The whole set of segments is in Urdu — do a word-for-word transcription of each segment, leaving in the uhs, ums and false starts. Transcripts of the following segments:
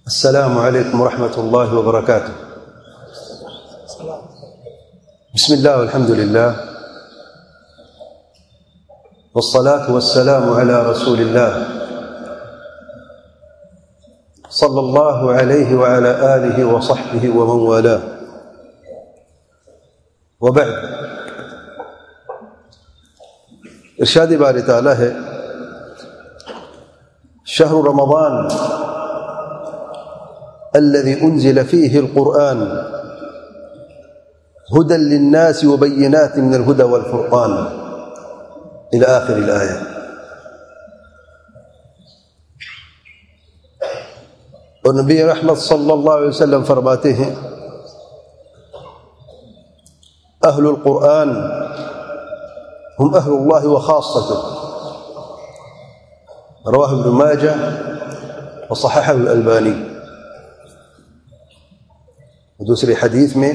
السلام عليكم ورحمة الله وبركاته. بسم الله والحمد لله والصلاة والسلام على رسول الله صلى الله عليه وعلى آله وصحبه ومن والاه، وبعد. ارشاد باری تعالی ہے شهر رمضان الذي أنزل فيه القرآن هدى للناس وبينات من الهدى والفرقان إلى آخر الآية. اور نبی رحمت صلی اللہ علیہ وسلم فرماتے ہیں اہل القرآن ہم اہل اللہ وخاصته، رواہ ابن ماجہ وصححہ الالبانی. دوسری حدیث میں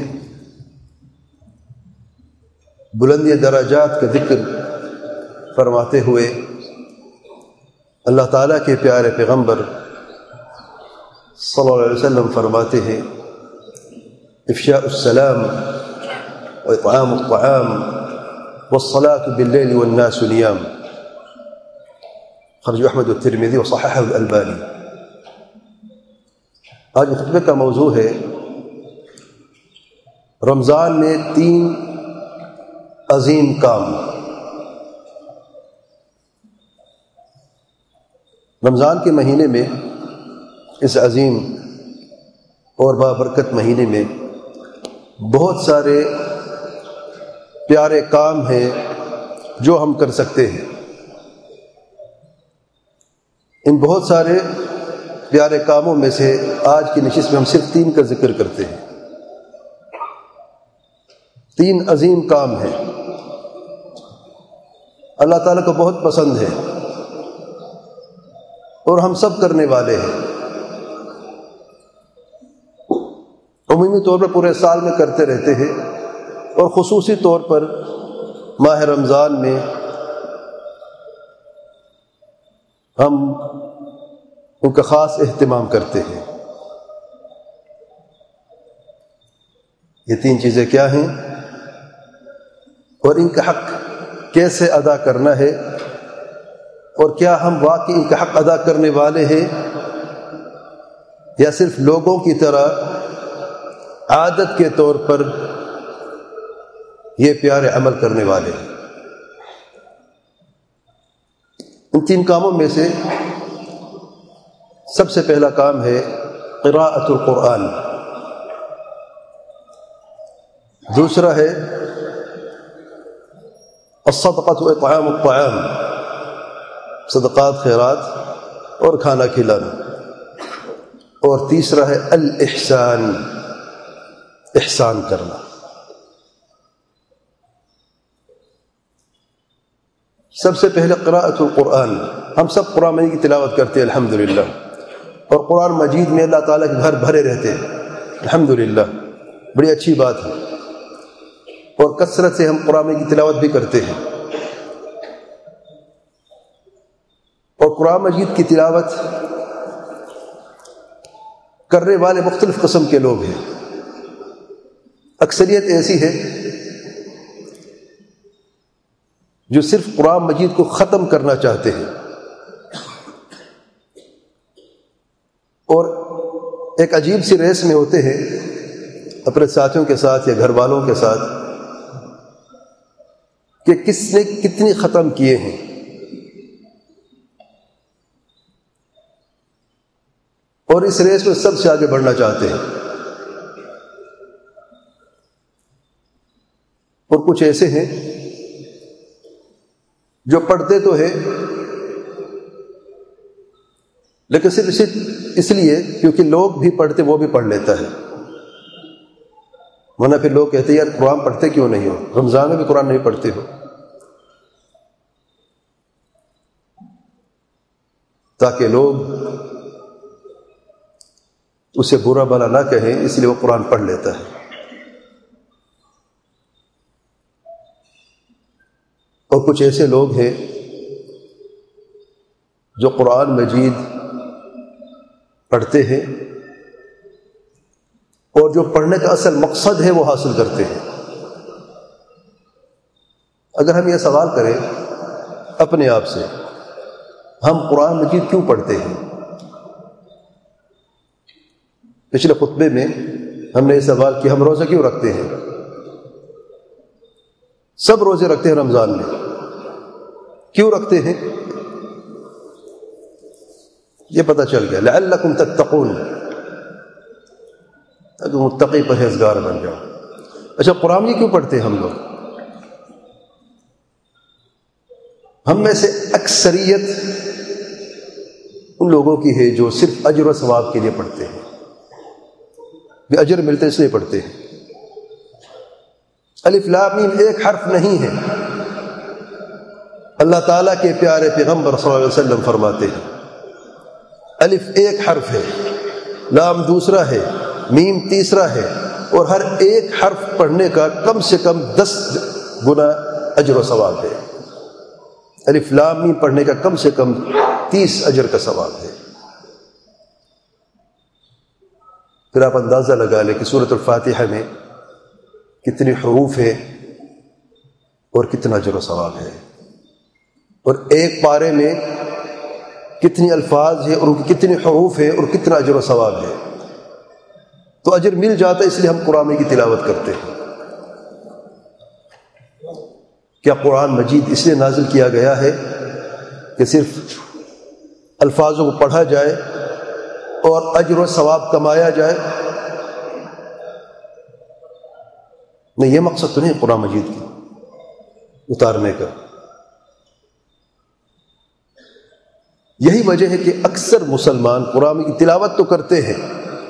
بلندی درجات کا ذکر فرماتے ہوئے اللہ تعالیٰ کے پیارے پیغمبر صلی اللہ علیہ وسلم فرماتے ہیں افشاء السلام واطعام الطعام والصلاة بالليل والناس نيام، خرج احمد الترمذی وصححہ الالبانی. آج خطبے کا موضوع ہے رمضان میں تین عظیم کام. رمضان کے مہینے میں، اس عظیم اور بابرکت مہینے میں بہت سارے پیارے کام ہیں جو ہم کر سکتے ہیں. ان بہت سارے پیارے کاموں میں سے آج کی نشست میں ہم صرف تین کا ذکر کرتے ہیں. تین عظیم کام ہیں، اللہ تعالیٰ کو بہت پسند ہے اور ہم سب کرنے والے ہیں. عمومی طور پر پورے سال میں کرتے رہتے ہیں اور خصوصی طور پر ماہ رمضان میں ہم ان کا خاص اہتمام کرتے ہیں. یہ تین چیزیں کیا ہیں اور ان کا حق کیسے ادا کرنا ہے، اور کیا ہم واقعی ان کا حق ادا کرنے والے ہیں یا صرف لوگوں کی طرح عادت کے طور پر یہ پیارے عمل کرنے والے ہیں. ان تین کاموں میں سے سب سے پہلا کام ہے قراءۃ القرآن، دوسرا ہے الصدقۃ واطعام الطعام، صدقات خیرات اور کھانا کھلانا، اور تیسرا ہے الاحسان، احسان کرنا. سب سے پہلے قراءۃ القرآن. ہم سب قرآن مجید کی تلاوت کرتے ہیں الحمدللہ، اور قرآن مجید میں اللہ تعالیٰ کے گھر بھرے رہتے ہیں الحمدللہ، بڑی اچھی بات ہے. اور کثرت سے ہم قرآن مجید کی تلاوت بھی کرتے ہیں. اور قرآن مجید کی تلاوت کرنے والے مختلف قسم کے لوگ ہیں. اکثریت ایسی ہے جو صرف قرآن مجید کو ختم کرنا چاہتے ہیں، اور ایک عجیب سی ریس میں ہوتے ہیں اپنے ساتھیوں کے ساتھ یا گھر والوں کے ساتھ کہ کس نے کتنی ختم کیے ہیں. اور اس ریس میں سب سے آگے بڑھنا چاہتے ہیں. اور کچھ ایسے ہیں جو پڑھتے تو ہیں لیکن صرف اس لیے کیونکہ لوگ بھی پڑھتے وہ بھی پڑھ لیتا ہے. ورنہ پھر لوگ کہتے ہیں یار قرآن پڑھتے کیوں نہیں ہو، رمضان میں بھی قرآن نہیں پڑھتے ہو، تاکہ لوگ اسے برا بھلا نہ کہیں، اس لیے وہ قرآن پڑھ لیتا ہے. اور کچھ ایسے لوگ ہیں جو قرآن مجید پڑھتے ہیں اور جو پڑھنے کا اصل مقصد ہے وہ حاصل کرتے ہیں۔ اگر ہم یہ سوال کریں اپنے آپ سے، ہم قرآن مجید کیوں پڑھتے ہیں؟ پچھلے خطبے میں ہم نے یہ سوال کیا، ہم روزہ کیوں رکھتے ہیں؟ سب روزے رکھتے ہیں رمضان میں، کیوں رکھتے ہیں؟ یہ پتہ چل گیا، لعلکم تتقون، اگر متقی پرہیزگار بن جاؤ۔ اچھا، قرآن یہ کیوں پڑھتے ہیں ہم لوگ؟ ہم میں سے اکثریت ان لوگوں کی ہے جو صرف اجر و ثواب کے لیے پڑھتے ہیں، بھی اجر ملتے اس لیے پڑھتے ہیں۔ الف لام میم ایک حرف نہیں ہے، اللہ تعالیٰ کے پیارے پیغمبر صلی اللہ علیہ وسلم فرماتے ہیں الف ایک حرف ہے، لام دوسرا ہے، میم تیسرا ہے، اور ہر ایک حرف پڑھنے کا کم سے کم دس گنا اجر و ثواب ہے۔ الف لام میم پڑھنے کا کم سے کم تیس اجر کا ثواب ہے۔ پھر آپ اندازہ لگا لیں کہ سورۃ الفاتحہ میں کتنے حروف ہیں اور کتنا اجر و ثواب ہے، اور ایک پارے میں کتنی الفاظ ہیں اور ان کی کتنے حروف ہیں اور کتنا اجر و ثواب ہے۔ تو اجر مل جاتا ہے، اس لیے ہم قرآن کی تلاوت کرتے ہیں۔ کیا قرآن مجید اس لیے نازل کیا گیا ہے کہ صرف الفاظوں کو پڑھا جائے اور اجر و ثواب کمایا جائے؟ نہیں، یہ مقصد تو نہیں قرآن مجید کی اتارنے کا۔ یہی وجہ ہے کہ اکثر مسلمان قرآن کی تلاوت تو کرتے ہیں،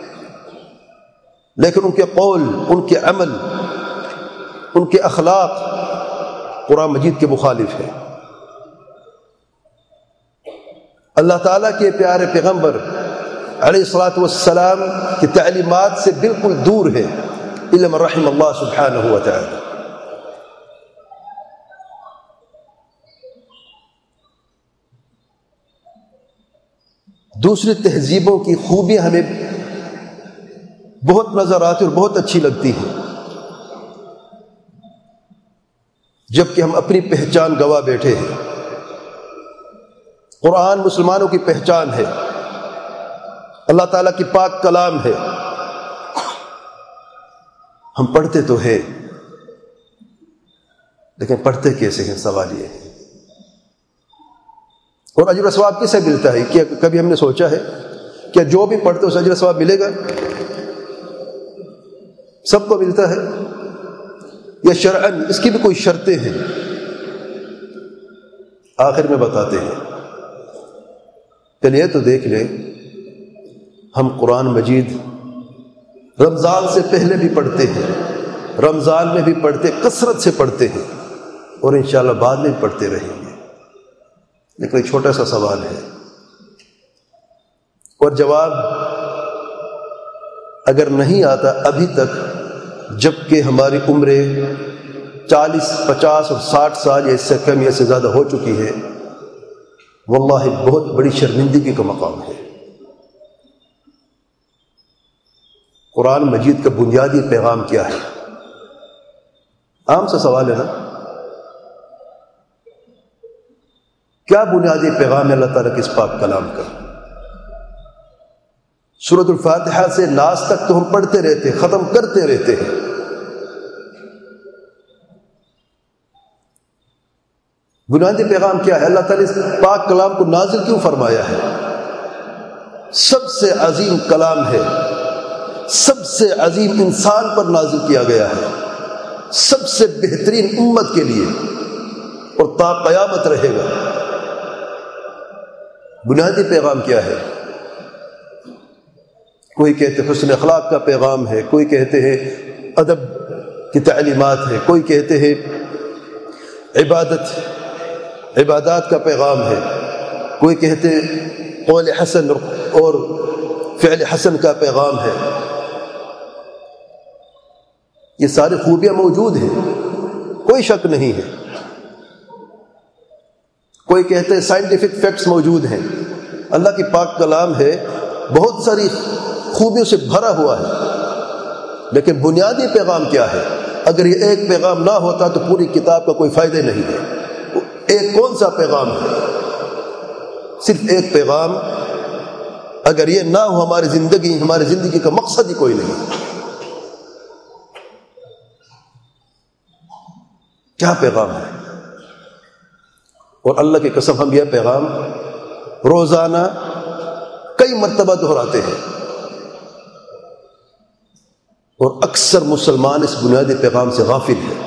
لیکن ان کے قول، ان کے عمل، ان کے اخلاق قرآن مجید کے مخالف ہے۔ اللہ تعالیٰ کے پیارے پیغمبر علیہ الصلاۃ والسلام کی تعلیمات سے بالکل دور ہے، الا من رحم اللہ سبحانہ و تعالی۔ دوسری تہذیبوں کی خوبیاں ہمیں بہت نظر آتی اور بہت اچھی لگتی ہیں، جبکہ ہم اپنی پہچان گوا بیٹھے ہیں۔ قرآن مسلمانوں کی پہچان ہے، اللہ تعالیٰ کی پاک کلام ہے، ہم پڑھتے تو ہیں لیکن پڑھتے کیسے ہیں؟ سوال یہ ہے۔ اور اجر و ثواب کسے ملتا ہے؟ کیا کبھی ہم نے سوچا ہے کیا جو بھی پڑھتے اس اجر و ثواب ملے گا؟ سب کو ملتا ہے یا شرعاً اس کی بھی کوئی شرطیں ہیں؟ آخر میں بتاتے ہیں۔ چلیے تو دیکھ لیں، ہم قرآن مجید رمضان سے پہلے بھی پڑھتے ہیں، رمضان میں بھی پڑھتے، کثرت سے پڑھتے ہیں، اور انشاءاللہ بعد میں بھی پڑھتے رہیں گے۔ لیکن ایک چھوٹا سا سوال ہے، اور جواب اگر نہیں آتا ابھی تک، جبکہ ہماری عمریں چالیس، پچاس اور ساٹھ سال یا اس سے کم یا سے زیادہ ہو چکی ہے، واللہ بہت بڑی شرمندگی کا مقام ہے۔ قرآن مجید کا بنیادی پیغام کیا ہے؟ عام سا سوال ہے نا، کیا بنیادی پیغام ہے اللہ تعالیٰ کے اس پاک کلام کا؟ سورۃ الفاتحہ سے ناس تک تو ہم پڑھتے رہتے، ختم کرتے رہتے ہیں، بنیادی پیغام کیا ہے؟ اللہ تعالیٰ اس پاک کلام کو نازل کیوں فرمایا ہے؟ سب سے عظیم کلام ہے، سب سے عظیم انسان پر نازل کیا گیا ہے، سب سے بہترین امت کے لیے، اور تا قیامت رہے گا۔ بنیادی پیغام کیا ہے؟ کوئی کہتے ہیں حسن اخلاق کا پیغام ہے، کوئی کہتے ہیں ادب کی تعلیمات ہے، کوئی کہتے ہیں عبادت عبادات کا پیغام ہے، کوئی کہتے ہیں قول حسن اور فعل حسن کا پیغام ہے۔ یہ ساری خوبیاں موجود ہیں، کوئی شک نہیں ہے۔ کوئی کہتے ہیں سائنٹیفک فیکٹس موجود ہیں، اللہ کی پاک کلام ہے، بہت ساری خوبیوں سے بھرا ہوا ہے، لیکن بنیادی پیغام کیا ہے؟ اگر یہ ایک پیغام نہ ہوتا تو پوری کتاب کا کوئی فائدہ نہیں ہے۔ ایک کون سا پیغام ہے؟ صرف ایک پیغام، اگر یہ نہ ہو ہماری زندگی ہماری زندگی کا مقصد ہی کوئی نہیں۔ کیا پیغام ہے؟ اور اللہ کی قسم ہم یہ پیغام روزانہ کئی مرتبہ دہراتے ہیں، اور اکثر مسلمان اس بنیادی پیغام سے غافل ہے۔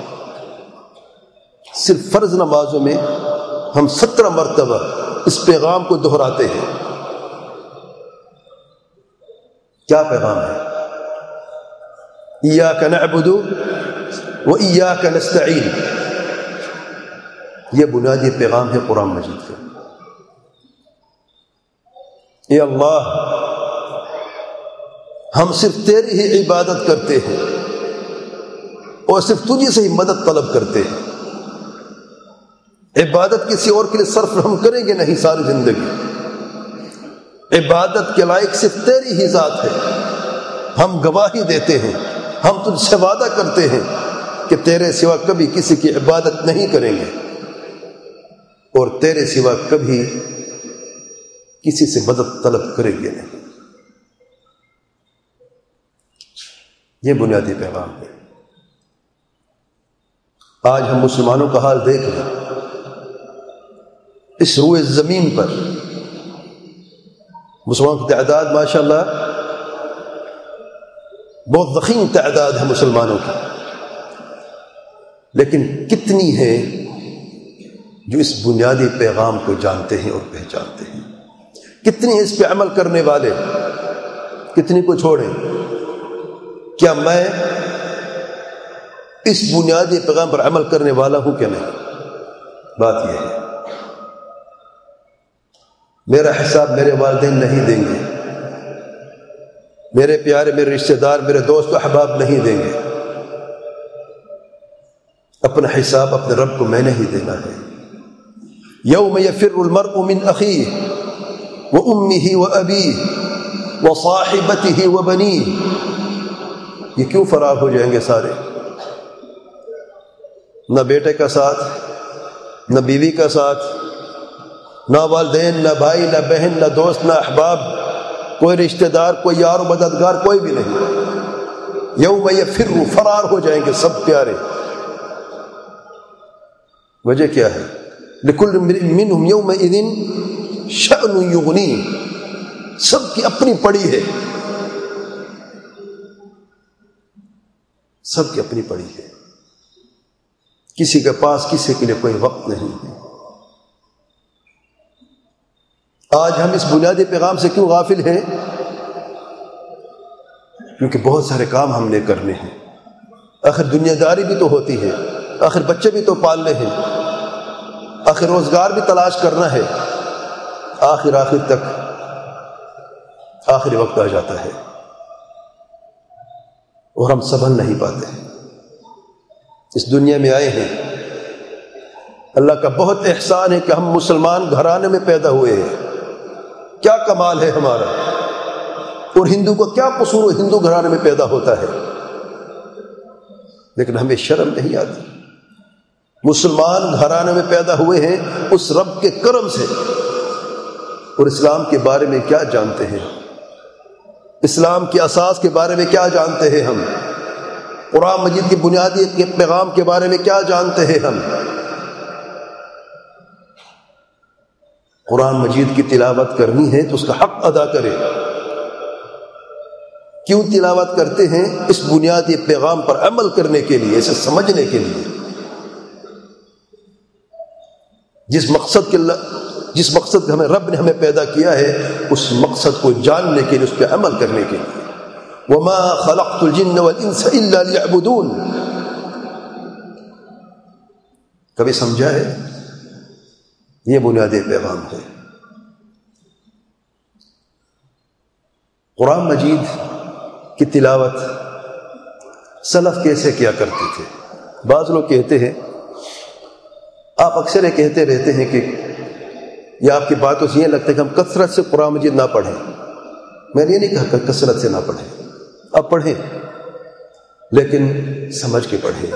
صرف فرض نمازوں میں ہم سترہ مرتبہ اس پیغام کو دہراتے ہیں۔ کیا پیغام ہے؟ ایاک نعبد و ایاک نستعین، یہ بنیادی پیغام ہے قرآن مجید کا۔ اے اللہ، ہم صرف تیری ہی عبادت کرتے ہیں اور صرف تجھے سے ہی مدد طلب کرتے ہیں۔ عبادت کسی اور کے لیے صرف ہم کریں گے نہیں ساری زندگی۔ عبادت کے لائق صرف تیری ہی ذات ہے۔ ہم گواہی دیتے ہیں، ہم تجھ سے وعدہ کرتے ہیں کہ تیرے سوا کبھی کسی کی عبادت نہیں کریں گے، اور تیرے سوا کبھی کسی سے مدد طلب کریں گے نہیں۔ یہ بنیادی پیغام ہے۔ آج ہم مسلمانوں کا حال دیکھ لیں، اس روئے زمین پر مسلمانوں کی تعداد ماشاءاللہ بہت ضخیم تعداد ہے مسلمانوں کی، لیکن کتنی ہے جو اس بنیادی پیغام کو جانتے ہیں اور پہچانتے ہیں؟ کتنی اس پہ عمل کرنے والے؟ کتنی کو چھوڑیں؟ کیا میں اس بنیادی پیغام پر عمل کرنے والا ہوں کہ نہیں؟ بات یہ ہے، میرا حساب میرے والدین نہیں دیں گے، میرے پیارے میرے رشتہ دار میرے دوست و احباب نہیں دیں گے، اپنا حساب اپنے رب کو میں نے ہی دینا ہے۔ یوم یفر المرء من اخیہ وامہ وابیہ وصاحبتہ وبنیہ، یہ کیوں فرار ہو جائیں گے سارے؟ نہ بیٹے کا ساتھ، نہ بیوی کا ساتھ، نہ والدین، نہ بھائی، نہ بہن، نہ دوست، نہ احباب، کوئی رشتہ دار، کوئی یار و مددگار، کوئی بھی نہیں۔ یوم یفر، فرار ہو جائیں گے سب پیارے۔ وجہ کیا ہے؟ لکل امرئ منہم یومئذ شأن یغنیہ، سب کی اپنی پڑی ہے، سب کی اپنی پڑی ہے، کسی کے پاس کسی کے لیے کوئی وقت نہیں ہے۔ آج ہم اس بنیادی پیغام سے کیوں غافل ہیں؟ کیونکہ بہت سارے کام ہم نے کرنے ہیں، آخر دنیا داری بھی تو ہوتی ہے، آخر بچے بھی تو پالنے ہیں، آخر روزگار بھی تلاش کرنا ہے، آخر آخر تک آخری وقت آ جاتا ہے اور ہم سنبھل نہیں پاتے۔ اس دنیا میں آئے ہیں، اللہ کا بہت احسان ہے کہ ہم مسلمان گھرانے میں پیدا ہوئے ہیں، کیا کمال ہے ہمارا، اور ہندو کو کیا قصور ہے ہندو گھرانے میں پیدا ہوتا ہے، لیکن ہمیں شرم نہیں آتی۔ مسلمان گھرانے میں پیدا ہوئے ہیں اس رب کے کرم سے، اور اسلام کے بارے میں کیا جانتے ہیں، اسلام کی اساس کے بارے میں کیا جانتے ہیں ہم، قرآن مجید کی بنیادی پیغام کے بارے میں کیا جانتے ہیں ہم۔ قرآن مجید کی تلاوت کرنی ہے تو اس کا حق ادا کرے۔ کیوں تلاوت کرتے ہیں؟ اس بنیادی پیغام پر عمل کرنے کے لیے، اسے سمجھنے کے لیے، جس مقصد کے اللہ جس مقصد ہمیں رب نے ہمیں پیدا کیا ہے، اس مقصد کو جاننے کے لیے، اس پہ عمل کرنے کے لیے۔ وما خلقت الجن والانس الا ليعبدون، کبھی سمجھا ہے؟ یہ بنیادی پیغام ہے۔ قرآن مجید کی تلاوت سلف کیسے کیا کرتے تھے؟ بعض لوگ کہتے ہیں، آپ اکثر یہ کہتے رہتے ہیں کہ یا آپ کی باتوں سے یہ لگتا ہے کہ ہم کثرت سے قرآن مجید نہ پڑھیں۔ میں نے یہ نہیں کہا کہ کثرت سے نہ پڑھیں، آپ پڑھیں، لیکن سمجھ کے پڑھیں،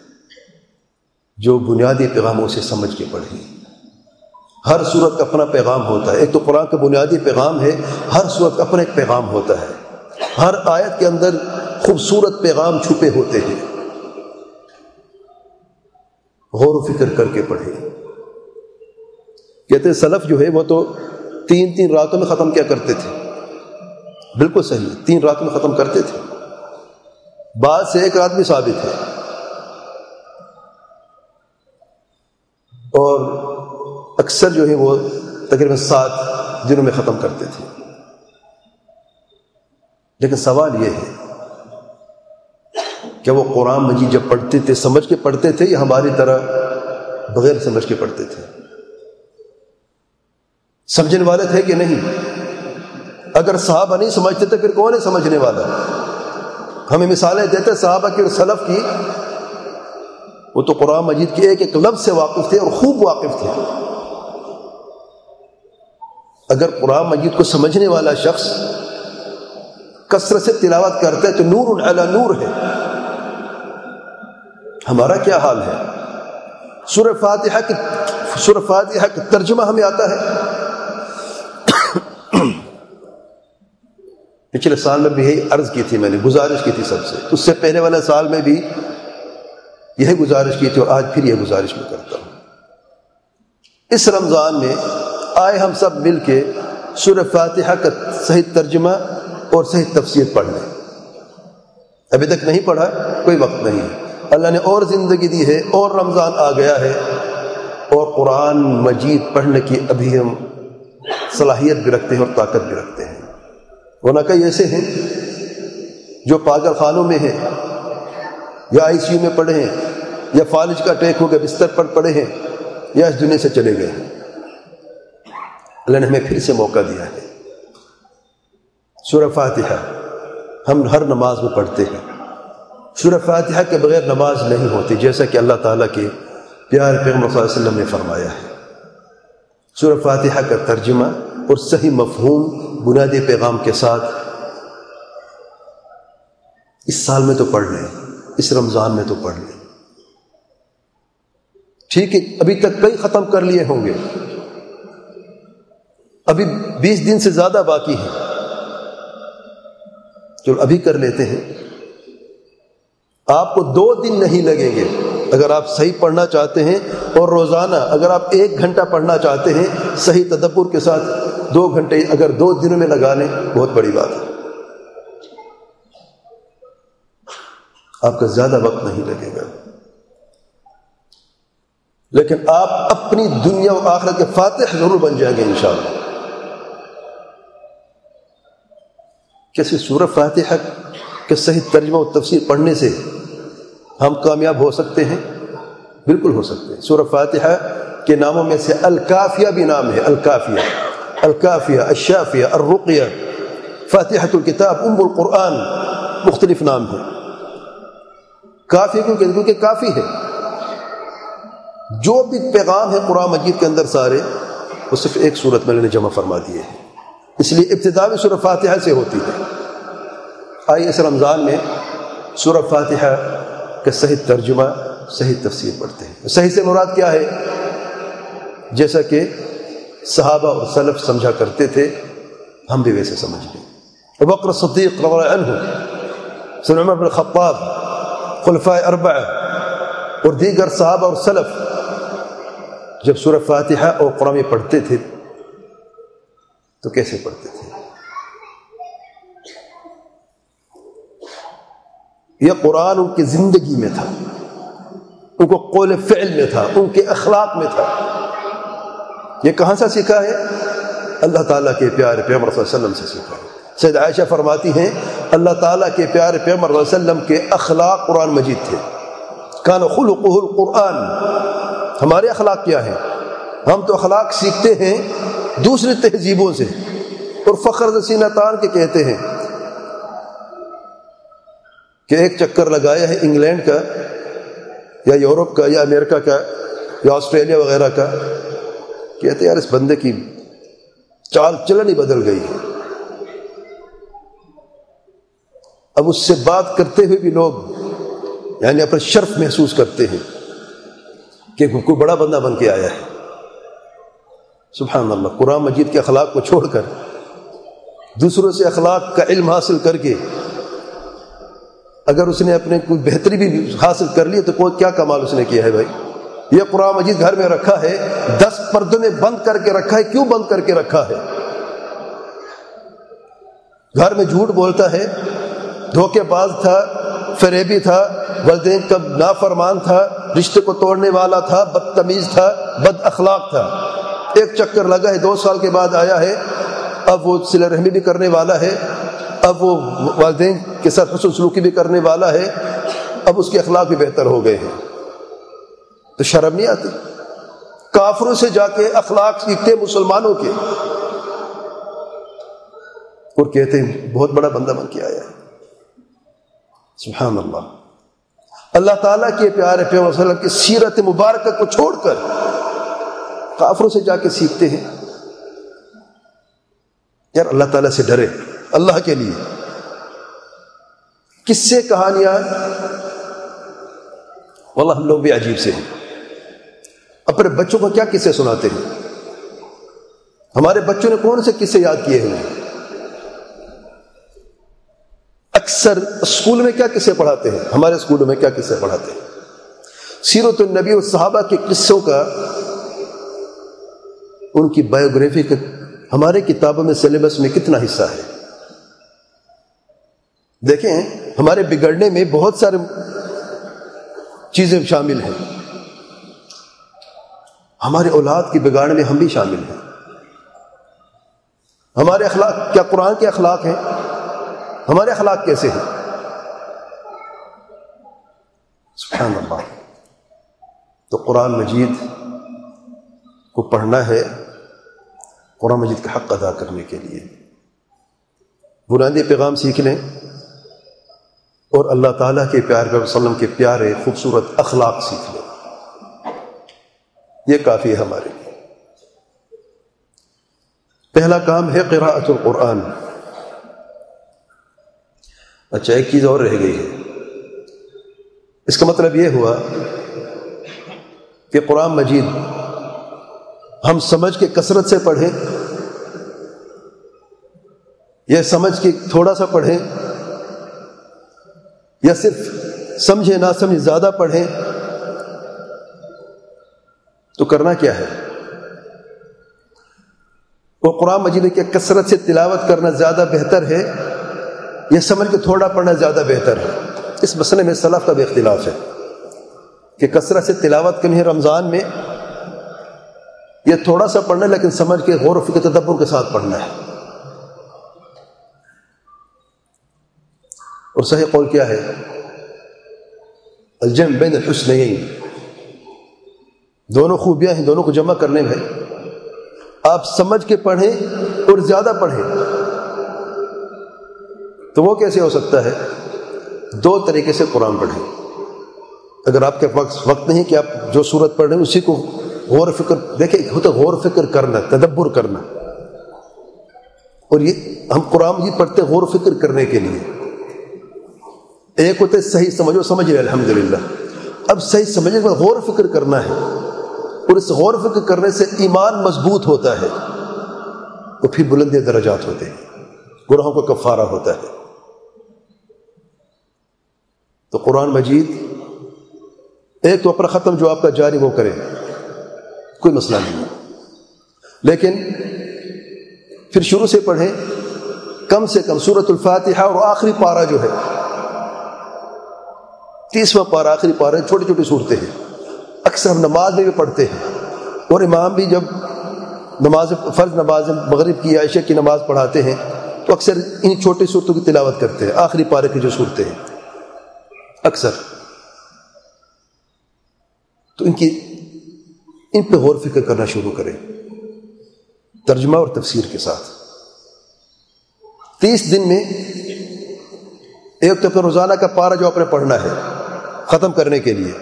جو بنیادی پیغاموں سے سمجھ کے پڑھیں۔ ہر سورت کا اپنا پیغام ہوتا ہے، ایک تو قرآن کا بنیادی پیغام ہے، ہر سورت کا اپنا ایک پیغام ہوتا ہے، ہر آیت کے اندر خوبصورت پیغام چھپے ہوتے ہیں۔ غور و فکر کر کے پڑھیں۔ کہتے ہیں سلف جو ہے وہ تو تین تین راتوں میں ختم کیا کرتے تھے، بالکل صحیح، تین راتوں میں ختم کرتے تھے، بعد سے ایک رات بھی ثابت ہے، اور اکثر جو ہے وہ تقریباً سات دنوں میں ختم کرتے تھے۔ لیکن سوال یہ ہے کہ وہ قرآن مجید جب پڑھتے تھے سمجھ کے پڑھتے تھے یا ہماری طرح بغیر سمجھ کے پڑھتے تھے؟ سمجھنے والے تھے کہ نہیں؟ اگر صحابہ نہیں سمجھتے تھے پھر کون ہے سمجھنے والا؟ ہمیں مثالیں دیتے صحابہ کی اور سلف کی، وہ تو قرآن مجید کے ایک ایک لفظ سے واقف تھے اور خوب واقف تھے۔ اگر قرآن مجید کو سمجھنے والا شخص کثرت سے تلاوت کرتا ہے تو نور علی نور ہے۔ ہمارا کیا حال ہے؟ سورہ فاتحہ کی سورہ فاتحہ کا ترجمہ ہمیں آتا ہے؟ پچھلے سال میں بھی یہی عرض کی تھی، میں نے گزارش کی تھی سب سے، اس سے پہلے والے سال میں بھی یہی گزارش کی تھی، اور آج پھر یہ گزارش میں کرتا ہوں۔ اس رمضان میں آئے ہم سب مل کے سورہ فاتحہ کا صحیح ترجمہ اور صحیح تفسیر پڑھ لیں۔ ابھی تک نہیں پڑھا، کوئی وقت نہیں ہے، اللہ نے اور زندگی دی ہے، اور رمضان آ گیا ہے، اور قرآن مجید پڑھنے کی ابھی ہم صلاحیت بھی رکھتے ہیں اور طاقت بھی رکھتے ہیں۔ ورنہ کئی ایسے ہیں جو پاگل خانوں میں ہیں، یا آئی سی یو میں پڑے ہیں، یا فالج کا اٹیک ہو گیا بستر پر پڑے ہیں، یا اس دنیا سے چلے گئے ہیں۔ اللہ نے ہمیں پھر سے موقع دیا ہے۔ سورہ فاتحہ ہم ہر نماز میں پڑھتے ہیں، سورہ فاتحہ کے بغیر نماز نہیں ہوتی، جیسا کہ اللہ تعالیٰ کے پیارے پیغمبر صلی اللہ علیہ وسلم نے فرمایا ہے۔ سورہ فاتحہ کا ترجمہ اور صحیح مفہوم بنیادی پیغام کے ساتھ اس سال میں تو پڑھ لیں، اس رمضان میں تو پڑھ لیں۔ ٹھیک ہے، ابھی تک کئی ختم کر لیے ہوں گے، ابھی بیس دن سے زیادہ باقی ہے، چلو ابھی کر لیتے ہیں۔ آپ کو دو دن نہیں لگیں گے اگر آپ صحیح پڑھنا چاہتے ہیں، اور روزانہ اگر آپ ایک گھنٹہ پڑھنا چاہتے ہیں صحیح تدبر کے ساتھ، دو گھنٹے اگر دو دنوں میں لگا لیں، بہت بڑی بات ہے، آپ کا زیادہ وقت نہیں لگے گا۔ لیکن آپ اپنی دنیا و آخرت کے فاتح ضرور بن جائیں گے انشاءاللہ۔ کیسے سورہ فاتحہ کے صحیح ترجمہ و تفسیر پڑھنے سے ہم کامیاب ہو سکتے ہیں؟ بالکل ہو سکتے ہیں۔ سورہ فاتحہ کے ناموں میں سے الکافیہ بھی نام ہے، الکافیہ، الکافیہ، الشافیہ، الرقیہ، فاتحۃ الکتاب، ام القرآن، مختلف نام ہیں۔ کافی کیوں کہ کیونکہ کافی ہے، جو بھی پیغام ہے قرآن مجید کے اندر سارے وہ صرف ایک صورت میں نے جمع فرما دیے ہیں، اس لیے ابتدا بھی سورہ فاتحہ سے ہوتی ہے۔ آئیے اس رمضان میں سورہ فاتحہ کا صحیح ترجمہ، صحیح تفسیر پڑھتے ہیں۔ صحیح سے مراد کیا ہے؟ جیسا کہ صحابہ اور سلف سمجھا کرتے تھے، ہم بھی ویسے سمجھ لیں۔ ابو بکر صدیق رضی اللہ عنہ، سیدنا عمر بن الخطاب، خلفائے اربعہ اور دیگر صحابہ اور سلف جب سورہ فاتحہ اور قرآن میں پڑھتے تھے تو کیسے پڑھتے تھے؟ یہ قرآن ان کی زندگی میں تھا، ان کو قول فعل میں تھا، ان کے اخلاق میں تھا۔ یہ کہاں سے سیکھا ہے؟ اللہ تعالیٰ کے پیارے پیغمبر صلی اللہ علیہ وسلم سے سیکھا ہے۔ سید عائشہ فرماتی ہیں اللہ تعالیٰ کے پیارے پیغمبر صلی اللہ علیہ وسلم کے اخلاق قرآن مجید تھے۔ کان خلقہ القرآن، ہمارے اخلاق کیا ہیں؟ ہم تو اخلاق سیکھتے ہیں دوسری تہذیبوں سے، اور فخر سے سینہ تان کے کہتے ہیں کہ ایک چکر لگایا ہے انگلینڈ کا یا یورپ کا یا امریکہ کا یا آسٹریلیا وغیرہ کا، کہتے ہیں یار اس بندے کی چال چلن ہی بدل گئی ہے۔ اب اس سے بات کرتے ہوئے بھی لوگ یعنی اپنا شرف محسوس کرتے ہیں کہ کوئی بڑا بندہ بن کے آیا ہے. سبحان اللہ. قرآن مجید کے اخلاق کو چھوڑ کر دوسروں سے اخلاق کا علم حاصل کر کے اگر اس نے اپنے کوئی بہتری بھی حاصل کر لی تو کوئی کیا کمال اس نے کیا ہے بھائی. یہ قرآن مجید گھر میں رکھا ہے, دس پردوں میں بند کر کے رکھا ہے. کیوں بند کر کے رکھا ہے؟ گھر میں جھوٹ بولتا ہے, دھوکے باز تھا, فریبی تھا, والدین کا نافرمان تھا, رشتے کو توڑنے والا تھا, بدتمیز تھا, بد اخلاق تھا. ایک چکر لگا ہے, دو سال کے بعد آیا ہے, اب وہ صلہ رحمی بھی کرنے والا ہے, اب وہ والدین کے ساتھ حسن سلوکی بھی کرنے والا ہے, اب اس کے اخلاق بھی بہتر ہو گئے ہیں. تو شرم نہیں آتی؟ کافروں سے جا کے اخلاق سیکھتے مسلمانوں کے, اور کہتے ہیں بہت بڑا بندہ بن کے آیا ہے. سبحان اللہ. اللہ تعالیٰ کے پیارے پیغمبر صلی اللہ علیہ وسلم کی سیرت مبارکہ کو چھوڑ کر کافروں سے جا کے سیکھتے ہیں. یار اللہ تعالیٰ سے ڈرے, اللہ کے لیے. کس سے کہانیاں واللہ ہم لوگ بھی عجیب سے ہیں. اپنے بچوں کو کیا قصے سناتے ہیں؟ ہمارے بچوں نے کون سے قصے یاد کیے ہیں؟ اکثر اسکول میں کیا قصے پڑھاتے ہیں؟ ہمارے اسکولوں میں کیا قصے پڑھاتے ہیں؟ سیرت النبی اور صحابہ کے قصوں کا, ان کی بایوگرافی کا ہمارے کتابوں میں سلیبس میں کتنا حصہ ہے؟ دیکھیں, ہمارے بگڑنے میں بہت سارے چیزیں شامل ہیں. ہمارے اولاد کی بگاڑنے میں ہم بھی شامل ہیں. ہمارے اخلاق کیا قرآن کے اخلاق ہیں؟ ہمارے اخلاق کیسے ہیں؟ سبحان اللہ. تو قرآن مجید کو پڑھنا ہے قرآن مجید کا حق ادا کرنے کے لیے. بنیادی پیغام سیکھ لیں اور اللہ تعالیٰ کے پیارے پیغمبر صلی اللہ علیہ وسلم کے پیارے خوبصورت اخلاق سیکھ لیں. یہ کافی ہے ہمارے لیے. پہلا کام ہے قراءۃ القرآن. اچھا, ایک چیز اور رہ گئی ہے. اس کا مطلب یہ ہوا کہ قرآن مجید ہم سمجھ کے کثرت سے پڑھیں یا سمجھ کے تھوڑا سا پڑھیں یا صرف سمجھے نہ سمجھے زیادہ پڑھیں, تو کرنا کیا ہے؟ وہ قرآن مجید کی کثرت سے تلاوت کرنا زیادہ بہتر ہے یا سمجھ کے تھوڑا پڑھنا زیادہ بہتر ہے؟ اس مسئلے میں سلف کا بھی اختلاف ہے کہ کثرت سے تلاوت کرنی ہے رمضان میں, یہ تھوڑا سا پڑھنا ہے لیکن سمجھ کے غور و فکر تدبر کے ساتھ پڑھنا ہے. اور صحیح قول کیا ہے؟ الجمع بین الحسنین. دونوں خوبیاں ہیں, دونوں کو جمع کرنے میں آپ سمجھ کے پڑھیں اور زیادہ پڑھیں. تو وہ کیسے ہو سکتا ہے؟ دو طریقے سے قرآن پڑھیں. اگر آپ کے وقت وقت نہیں کہ آپ جو سورت پڑھ رہے ہیں اسی کو غور و فکر, دیکھیں ہوتا غور و فکر کرنا, تدبر کرنا. اور یہ ہم قرآن یہ پڑھتے غور و فکر کرنے کے لیے. ایک ہوتے صحیح سمجھو, سمجھ رہے الحمدللہ. اب صحیح سمجھنے کے بعد غور و فکر کرنا ہے, اور اس غور و فکر کرنے سے ایمان مضبوط ہوتا ہے, تو پھر بلند درجات ہوتے ہیں, گناہوں کا کفارہ ہوتا ہے. تو قرآن مجید ایک تو اپنا ختم جو آپ کا جاری وہ کرے, کوئی مسئلہ نہیں ہے, لیکن پھر شروع سے پڑھیں. کم سے کم سورۃ الفاتحہ اور آخری پارہ جو ہے, تیسواں پارہ آخری پارہ, چھوٹی چھوٹی صورتیں ہیں, اکثر ہم نماز میں بھی پڑھتے ہیں, اور امام بھی جب نماز فرض نماز مغرب کی عشاء کی نماز پڑھاتے ہیں تو اکثر ان چھوٹی صورتوں کی تلاوت کرتے ہیں, آخری پارے کی جو صورتیں ہیں اکثر. تو ان کی ان پہ غور فکر کرنا شروع کریں ترجمہ اور تفسیر کے ساتھ. تیس دن میں ایک تو پھر روزانہ کا پارہ جو آپ نے پڑھنا ہے ختم کرنے کے لیے,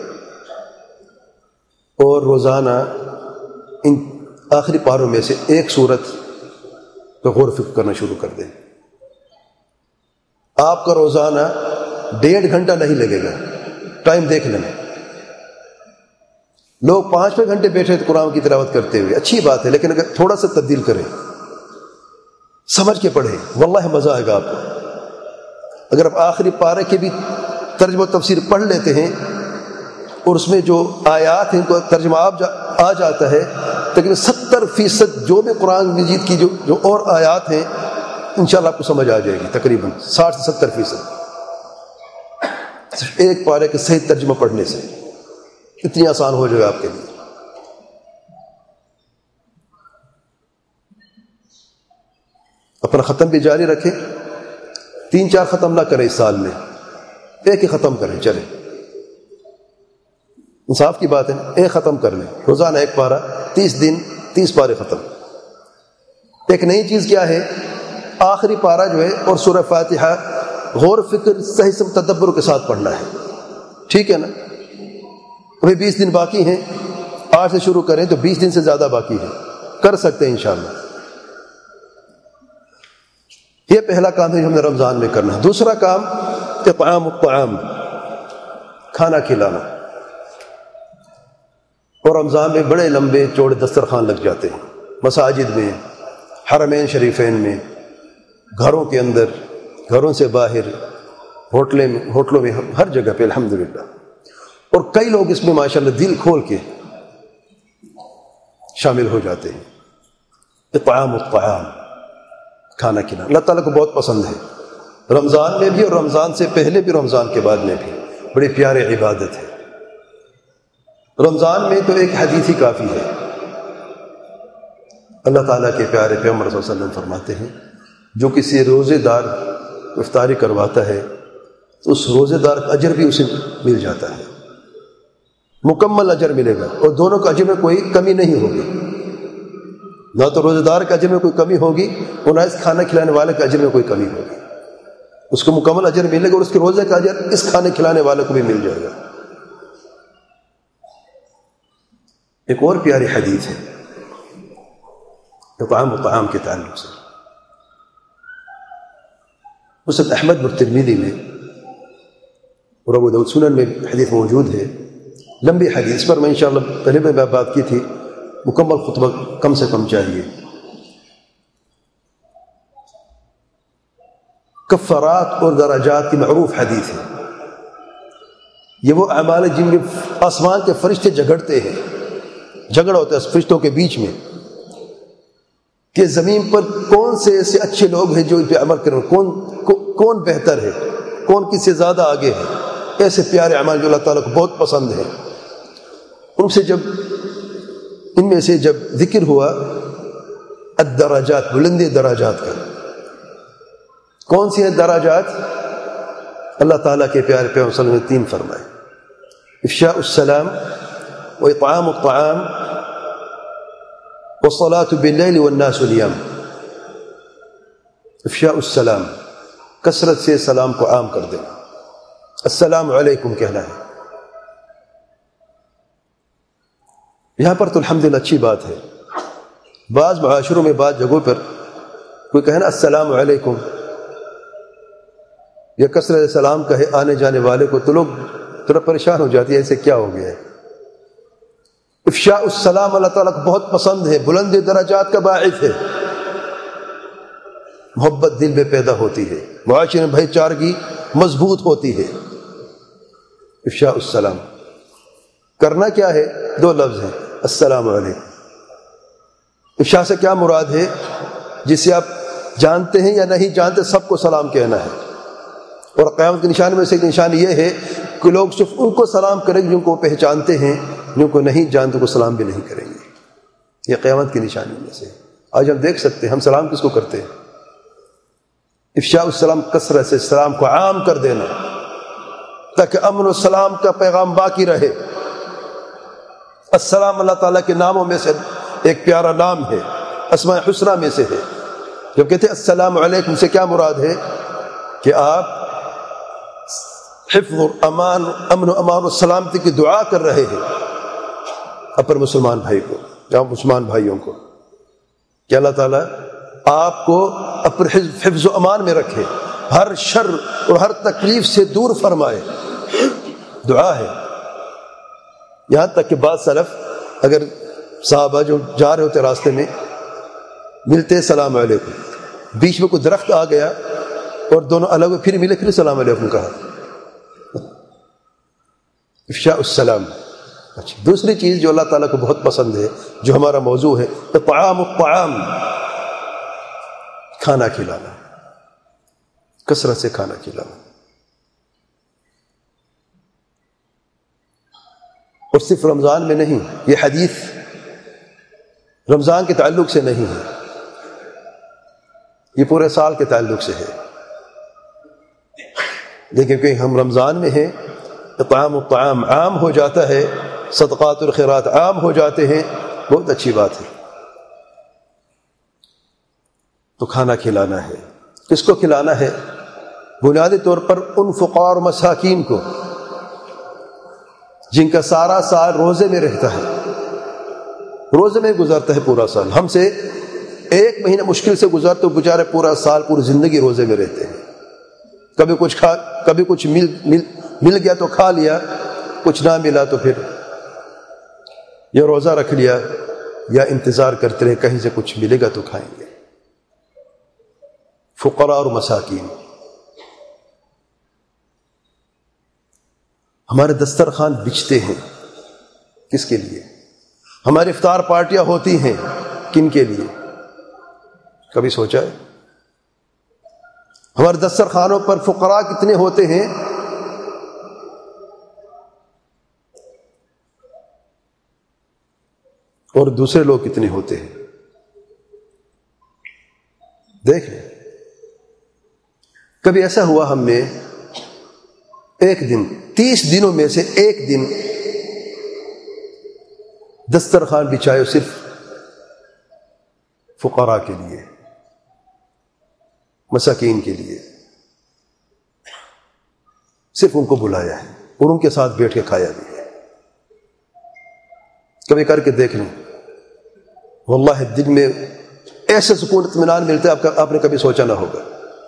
اور روزانہ ان آخری پاروں میں سے ایک سورت پہ غور فکر کرنا شروع کر دیں. آپ کا روزانہ ڈیڑھ گھنٹہ نہیں لگے گا, ٹائم دیکھ لینا. لوگ پانچ پانچ گھنٹے بیٹھے قرآن کی تلاوت کرتے ہوئے، اچھی بات ہے، لیکن اگر تھوڑا سا تبدیل کریں، سمجھ کے پڑھیں، واللہ مزہ آئے گا آپ کو. اگر آپ آخری پارے کے بھی ترجمہ و تفسیر پڑھ لیتے ہیں اور اس میں جو آیات ہیں ان کو ترجمہ آ جاتا ہے، تقریباً ستر فیصد جو بھی قرآن مجید کی جو جو اور آیات ہیں انشاءاللہ آپ کو سمجھ آ جائے گی. تقریباً ساٹھ سے ستر فیصد صرف ایک پارے کے صحیح ترجمہ پڑھنے سے اتنی آسان ہو جائے گا آپ کے لیے. اپنا ختم بھی جاری رکھیں، تین چار ختم نہ کریں اس سال میں، ایک ہی ختم کریں. چلیں، انصاف کی بات ہے، ایک ختم کر لیں، روزانہ ایک پارہ، تیس دن تیس پارے ختم. ایک نئی چیز کیا ہے، آخری پارہ جو ہے اور سورہ فاتحہ غور فکر صحیح سے تدبر کے ساتھ پڑھنا ہے. ٹھیک ہے نا؟ ابھی بیس دن باقی ہیں، آج سے شروع کریں تو بیس دن سے زیادہ باقی ہے، کر سکتے ہیں انشاءاللہ. یہ پہلا کام ہے جو ہمیں رمضان میں کرنا ہے. دوسرا کام اطعام الطعام، کھانا کھلانا. اور رمضان میں بڑے لمبے چوڑے دسترخوان لگ جاتے ہیں، مساجد میں، حرمین شریفین میں، گھروں کے اندر، گھروں سے باہر، ہوٹلیں میں ہوٹلوں میں ہر جگہ پہ الحمدللہ. اور کئی لوگ اس میں ماشاءاللہ دل کھول کے شامل ہو جاتے ہیں. اطعام الطعام، کھانا کھلانا اللہ تعالیٰ کو بہت پسند ہے، رمضان میں بھی اور رمضان سے پہلے بھی، رمضان کے بعد میں بھی. بڑی پیاری عبادت ہے. رمضان میں تو ایک حدیث ہی کافی ہے. اللہ تعالیٰ کے پیارے پیغمبر صلی اللہ علیہ وسلم فرماتے ہیں، جو کسی روزے دار افطاری کرواتا ہے تو اس روزے دار کا اجر بھی اسے مل جاتا ہے، مکمل اجر ملے گا، اور دونوں کا اجر میں کوئی کمی نہیں ہوگی. نہ تو روزے دار کے اجر میں کوئی کمی ہوگی اور نہ اس کھانا کھلانے والے کے اجر میں کوئی کمی ہوگی. اس کو مکمل اجر ملے گا اور اس کے روزے کا اجر اس کھانے کھلانے والے کو بھی مل جائے گا. ایک اور پیاری حدیث ہے اطعام الطعام کے تعلق سے، مسند احمد بن ترمذی میں اور ابو داؤد سنن میں حدیث موجود ہے. لمبی حدیث پر میں انشاءاللہ پہلے میں بات کی تھی، مکمل خطبہ کم سے کم چاہیے. کفارات اور درجات کی معروف حدیث ہے. یہ وہ اعمال جن میں آسمان کے فرشتے جھگڑتے ہیں، جھگڑا ہوتا ہے فرشتوں کے بیچ میں کہ زمین پر کون سے ایسے اچھے لوگ ہیں جو ان پہ عمل کریں، کون کون بہتر ہے، کون کس سے زیادہ آگے ہے. ایسے پیارے اعمال جو اللہ تعالیٰ کو بہت پسند ہیں، ان سے جب ان میں سے جب ذکر ہوا الدرجات، بلندی درجات کا، کون سی ہیں درجات؟ اللہ تعالیٰ کے پیارے پیغمبر صلی اللہ علیہ وسلم نے تین فرمائے: افشاء السلام واطعام الطعام والصلاة باللیل والناس نیام. افشاء السلام، کثرت سے سلام کو عام کر دینا، السلام علیکم کہنا ہے. یہاں پر تو الحمدللہ اچھی بات ہے. بعض معاشروں میں بعض جگہوں پر کوئی کہنا السلام علیکم یا کثرت سلام کہے آنے جانے والے کو تو لوگ تھوڑا پریشان ہو جاتی ہے، ایسے کیا ہو گیا ہے. افشاء السلام اللہ تعالیٰ کو بہت پسند ہے، بلند درجات کا باعث ہے. محبت دل میں پیدا ہوتی ہے، معاشرے میں بھائی چارگی مضبوط ہوتی ہے. افشاء السلام کرنا کیا ہے؟ دو لفظ ہیں، السلام علیکم. افشاء سے کیا مراد ہے؟ جسے آپ جانتے ہیں یا نہیں جانتے سب کو سلام کہنا ہے. اور قیامت کی نشانی میں سے ایک نشانی یہ ہے کہ لوگ صرف ان کو سلام کریں گے جن کو پہچانتے ہیں، جن کو نہیں جانتے کو سلام بھی نہیں کریں گے. یہ قیامت کی نشانی میں سے. آج ہم دیکھ سکتے ہیں ہم سلام کس کو کرتے ہیں. افشاء السلام کثرت سے سلام کو عام کر دینا تاکہ امن و سلام کا پیغام باقی رہے. السلام اللہ تعالیٰ کے ناموں میں سے ایک پیارا نام ہے، اسماء حسنہ میں سے ہے. جب کہتے ہیں السلام علیکم سے کیا مراد ہے؟ کہ آپ حفظ و امان، امن و امان و سلامتی کی دعا کر رہے ہیں اپنے مسلمان بھائی کو یا مسلمان بھائیوں کو، کہ اللہ تعالیٰ آپ کو اپنے حفظ و امان میں رکھے، ہر شر اور ہر تکلیف سے دور فرمائے. دعا ہے. یہاں تک کہ بعض سلف اگر صحابہ جو جا رہے ہوتے راستے میں ملتے السلام علیکم, بیچ میں کوئی درخت آ گیا اور دونوں الگ ہوئے پھر ملے, پھر السلام علیکم کہا. افشاء السلام. اچھا, دوسری چیز جو اللہ تعالیٰ کو بہت پسند ہے, جو ہمارا موضوع ہے, اطعام الطعام, کھانا کھلانا, کثرت سے کھانا کھلانا. اور صرف رمضان میں نہیں, یہ حدیث رمضان کے تعلق سے نہیں ہے, یہ پورے سال کے تعلق سے ہے. لیکن کہ ہم رمضان میں ہیں, اطعام الطعام عام ہو جاتا ہے, صدقات اور خیرات عام ہو جاتے ہیں, بہت اچھی بات ہے. تو کھانا کھلانا ہے. کس کو کھلانا ہے؟ بنیادی طور پر ان فقراء اور مساکین کو جن کا سارا سال روزے میں رہتا ہے, روزے میں گزرتا ہے پورا سال. ہم سے ایک مہینہ مشکل سے گزرتے, بیچارے پورا سال پوری زندگی روزے میں رہتے ہیں. کبھی کچھ کھا کبھی کچھ مل مل مل گیا تو کھا لیا, کچھ نہ ملا تو پھر یا روزہ رکھ لیا یا انتظار کرتے رہے کہیں سے کچھ ملے گا تو کھائیں گے. فقراء اور مساکین. ہمارے دسترخوان بچتے ہیں کس کے لیے؟ ہماری افطار پارٹیاں ہوتی ہیں کن کے لیے؟ کبھی سوچا ہے؟ ہمارے دسترخوانوں پر فقراء کتنے ہوتے ہیں؟ اور دوسرے لوگ کتنے ہوتے ہیں؟ دیکھ لیں. کبھی ایسا ہوا ہم نے ایک دن, تیس دنوں میں سے ایک دن دسترخوان بچھائے صرف فقراء کے لیے, مساکین کے لیے, صرف ان کو بلایا ہے اور ان کے ساتھ بیٹھ کے کھایا بھی ہے. کبھی کر کے دیکھ لیں, واللہ دل میں ایسے سکون اطمینان ملتا ہے آپ کا آپ نے کبھی سوچا نہ ہوگا.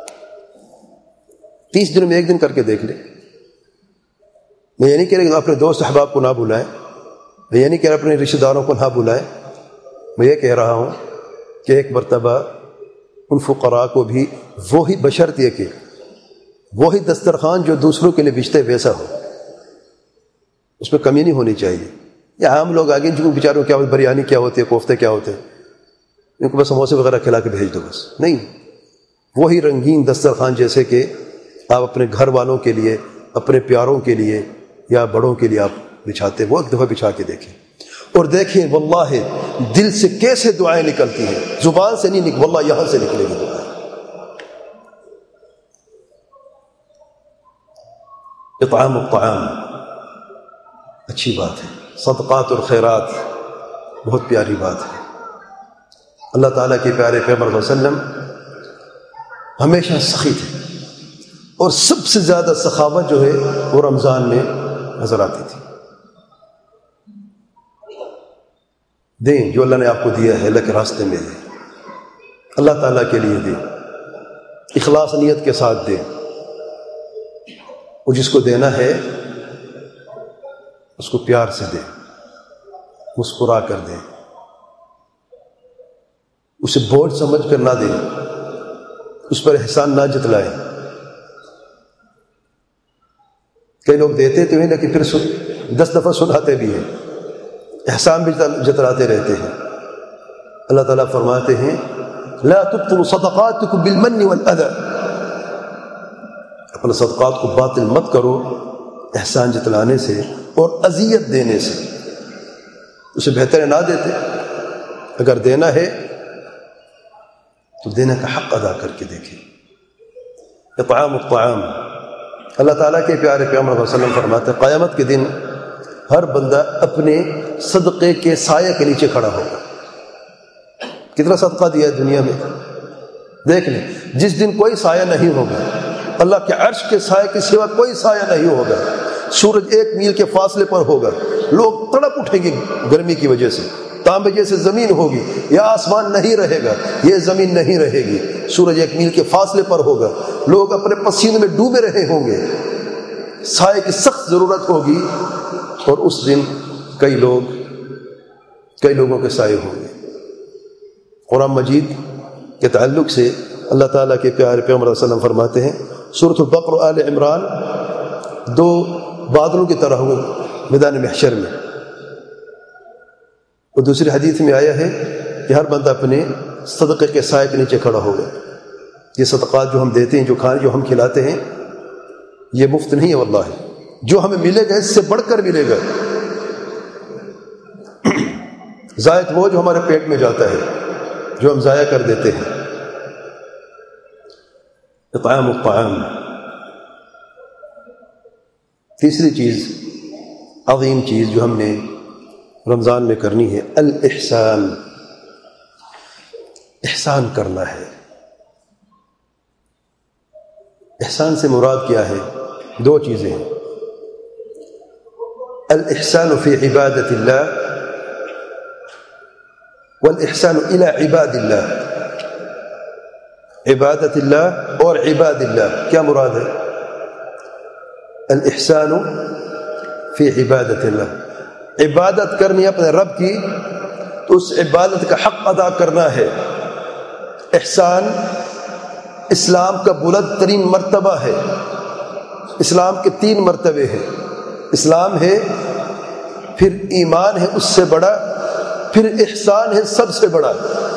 تیس دنوں میں ایک دن کر کے دیکھ لیں. میں یہ نہیں کہہ رہا کہ اپنے دوست احباب کو نہ بلائیں, میں یہ نہیں کہہ رہا اپنے رشتہ داروں کو نہ بلائیں, میں یہ کہہ رہا ہوں کہ ایک مرتبہ ان فقراء کو بھی وہی, بشرط یہ کہ وہی دسترخوان جو دوسروں کے لیے بچتے ویسا ہو, اس میں کمی نہیں ہونی چاہیے. یا عام لوگ آگے جن کو بیچاروں کیا بریانی کیا ہوتی ہے, کوفتے کیا ہوتے ہیں, ان کو بس سموسے وغیرہ کھلا کے بھیج دو بس. نہیں, وہی رنگین دسترخوان جیسے کہ آپ اپنے گھر والوں کے لیے, اپنے پیاروں کے لیے یا بڑوں کے لیے آپ بچھاتے, وہ ایک دفعہ بچھا کے دیکھیں اور دیکھیں واللہ دل سے کیسے دعائیں نکلتی ہیں. زبان سے نہیں نکل, واللہ یہاں سے نکلے گی دعائیں. اطعام الطعام اچھی بات ہے, صدقات اور خیرات بہت پیاری بات ہے. اللہ تعالیٰ کے پیارے پیغمبر صلی اللہ علیہ وسلم ہمیشہ سخی تھے, اور سب سے زیادہ سخاوت جو ہے وہ رمضان میں نظر آتی تھی. دیں جو اللہ نے آپ کو دیا ہے, اللہ کے راستے میں دیں, اللہ تعالیٰ کے لیے دیں, اخلاص نیت کے ساتھ دیں. اور جس کو دینا ہے اس کو پیار سے دیں, مسکرا کر دیں, اسے بوجھ سمجھ کر نہ دیں, اس پر احسان نہ جتلائیں. کئی لوگ دیتے تو ہیں لیکن پھر دس دفعہ سناتے بھی ہیں, احسان بھی جتلاتے رہتے ہیں. اللہ تعالیٰ فرماتے ہیں لا تبطلوا صدقاتکم بالمن والاذى, اپنے صدقات کو باطل مت کرو احسان جتلانے سے اور اذیت دینے سے. اسے بہتر ہے نہ دیتے. اگر دینا ہے تو دینے کا حق ادا کر کے دیکھیں. اطعام الطعام. اللہ تعالیٰ کے پیارے پیغمبر صلی اللہ علیہ وسلم فرماتے ہیں قیامت کے دن ہر بندہ اپنے صدقے کے سائے کے نیچے کھڑا ہوگا. کتنا صدقہ دیا ہے دنیا میں, دیکھ لیں. جس دن کوئی سایہ نہیں ہوگا, اللہ کے عرش کے سائے کے سوا کوئی سایہ نہیں ہوگا, سورج ایک میل کے فاصلے پر ہوگا, لوگ تڑپ اٹھیں گے گرمی کی وجہ سے, تانبے جیسے زمین ہوگی, یا آسمان نہیں رہے گا, یہ زمین نہیں رہے گی, سورج ایک میل کے فاصلے پر ہوگا, لوگ اپنے پسینے میں ڈوبے رہے ہوں گے. سائے کی سخت ضرورت ہوگی، اور اس دن کئی لوگ کئی لوگوں کے سائے ہوں گے۔ قرآن مجید کے تعلق سے اللہ تعالیٰ کے پیارے پیغمبر صلی اللہ علیہ وسلم فرماتے ہیں، سورۃ البقرہ اور آل عمران دو بادلوں کی طرح ہوں میدان محشر میں، اور دوسری حدیث میں آیا ہے کہ ہر بندہ اپنے صدقے کے سائے کے نیچے کھڑا ہوگا۔ یہ صدقات جو ہم دیتے ہیں، جو کھانے جو ہم کھلاتے ہیں، یہ مفت نہیں ہے واللہ، جو ہمیں ملے گا اس سے بڑھ کر ملے گا۔ زائد وہ جو ہمارے پیٹ میں جاتا ہے، جو ہم ضائع کر دیتے ہیں۔ اطعام الطعام۔ تیسری چیز، عظیم چیز جو ہم نے رمضان میں کرنی ہے، الاحسان، احسان کرنا ہے۔ احسان سے مراد کیا ہے؟ دو چیزیں ہیں، الاحسان فی عبادت اللہ والاحسان الی عباد اللہ۔ عبادت اللہ اور عباد اللہ، کیا مراد ہے؟ الاحسان فی عبادت اللہ، عبادت کرنی اپنے رب کی تو اس عبادت کا حق ادا کرنا ہے۔ احسان اسلام کا بلند ترین مرتبہ ہے۔ اسلام کے تین مرتبے ہیں، اسلام ہے، پھر ایمان ہے اس سے بڑا، پھر احسان ہے سب سے بڑا۔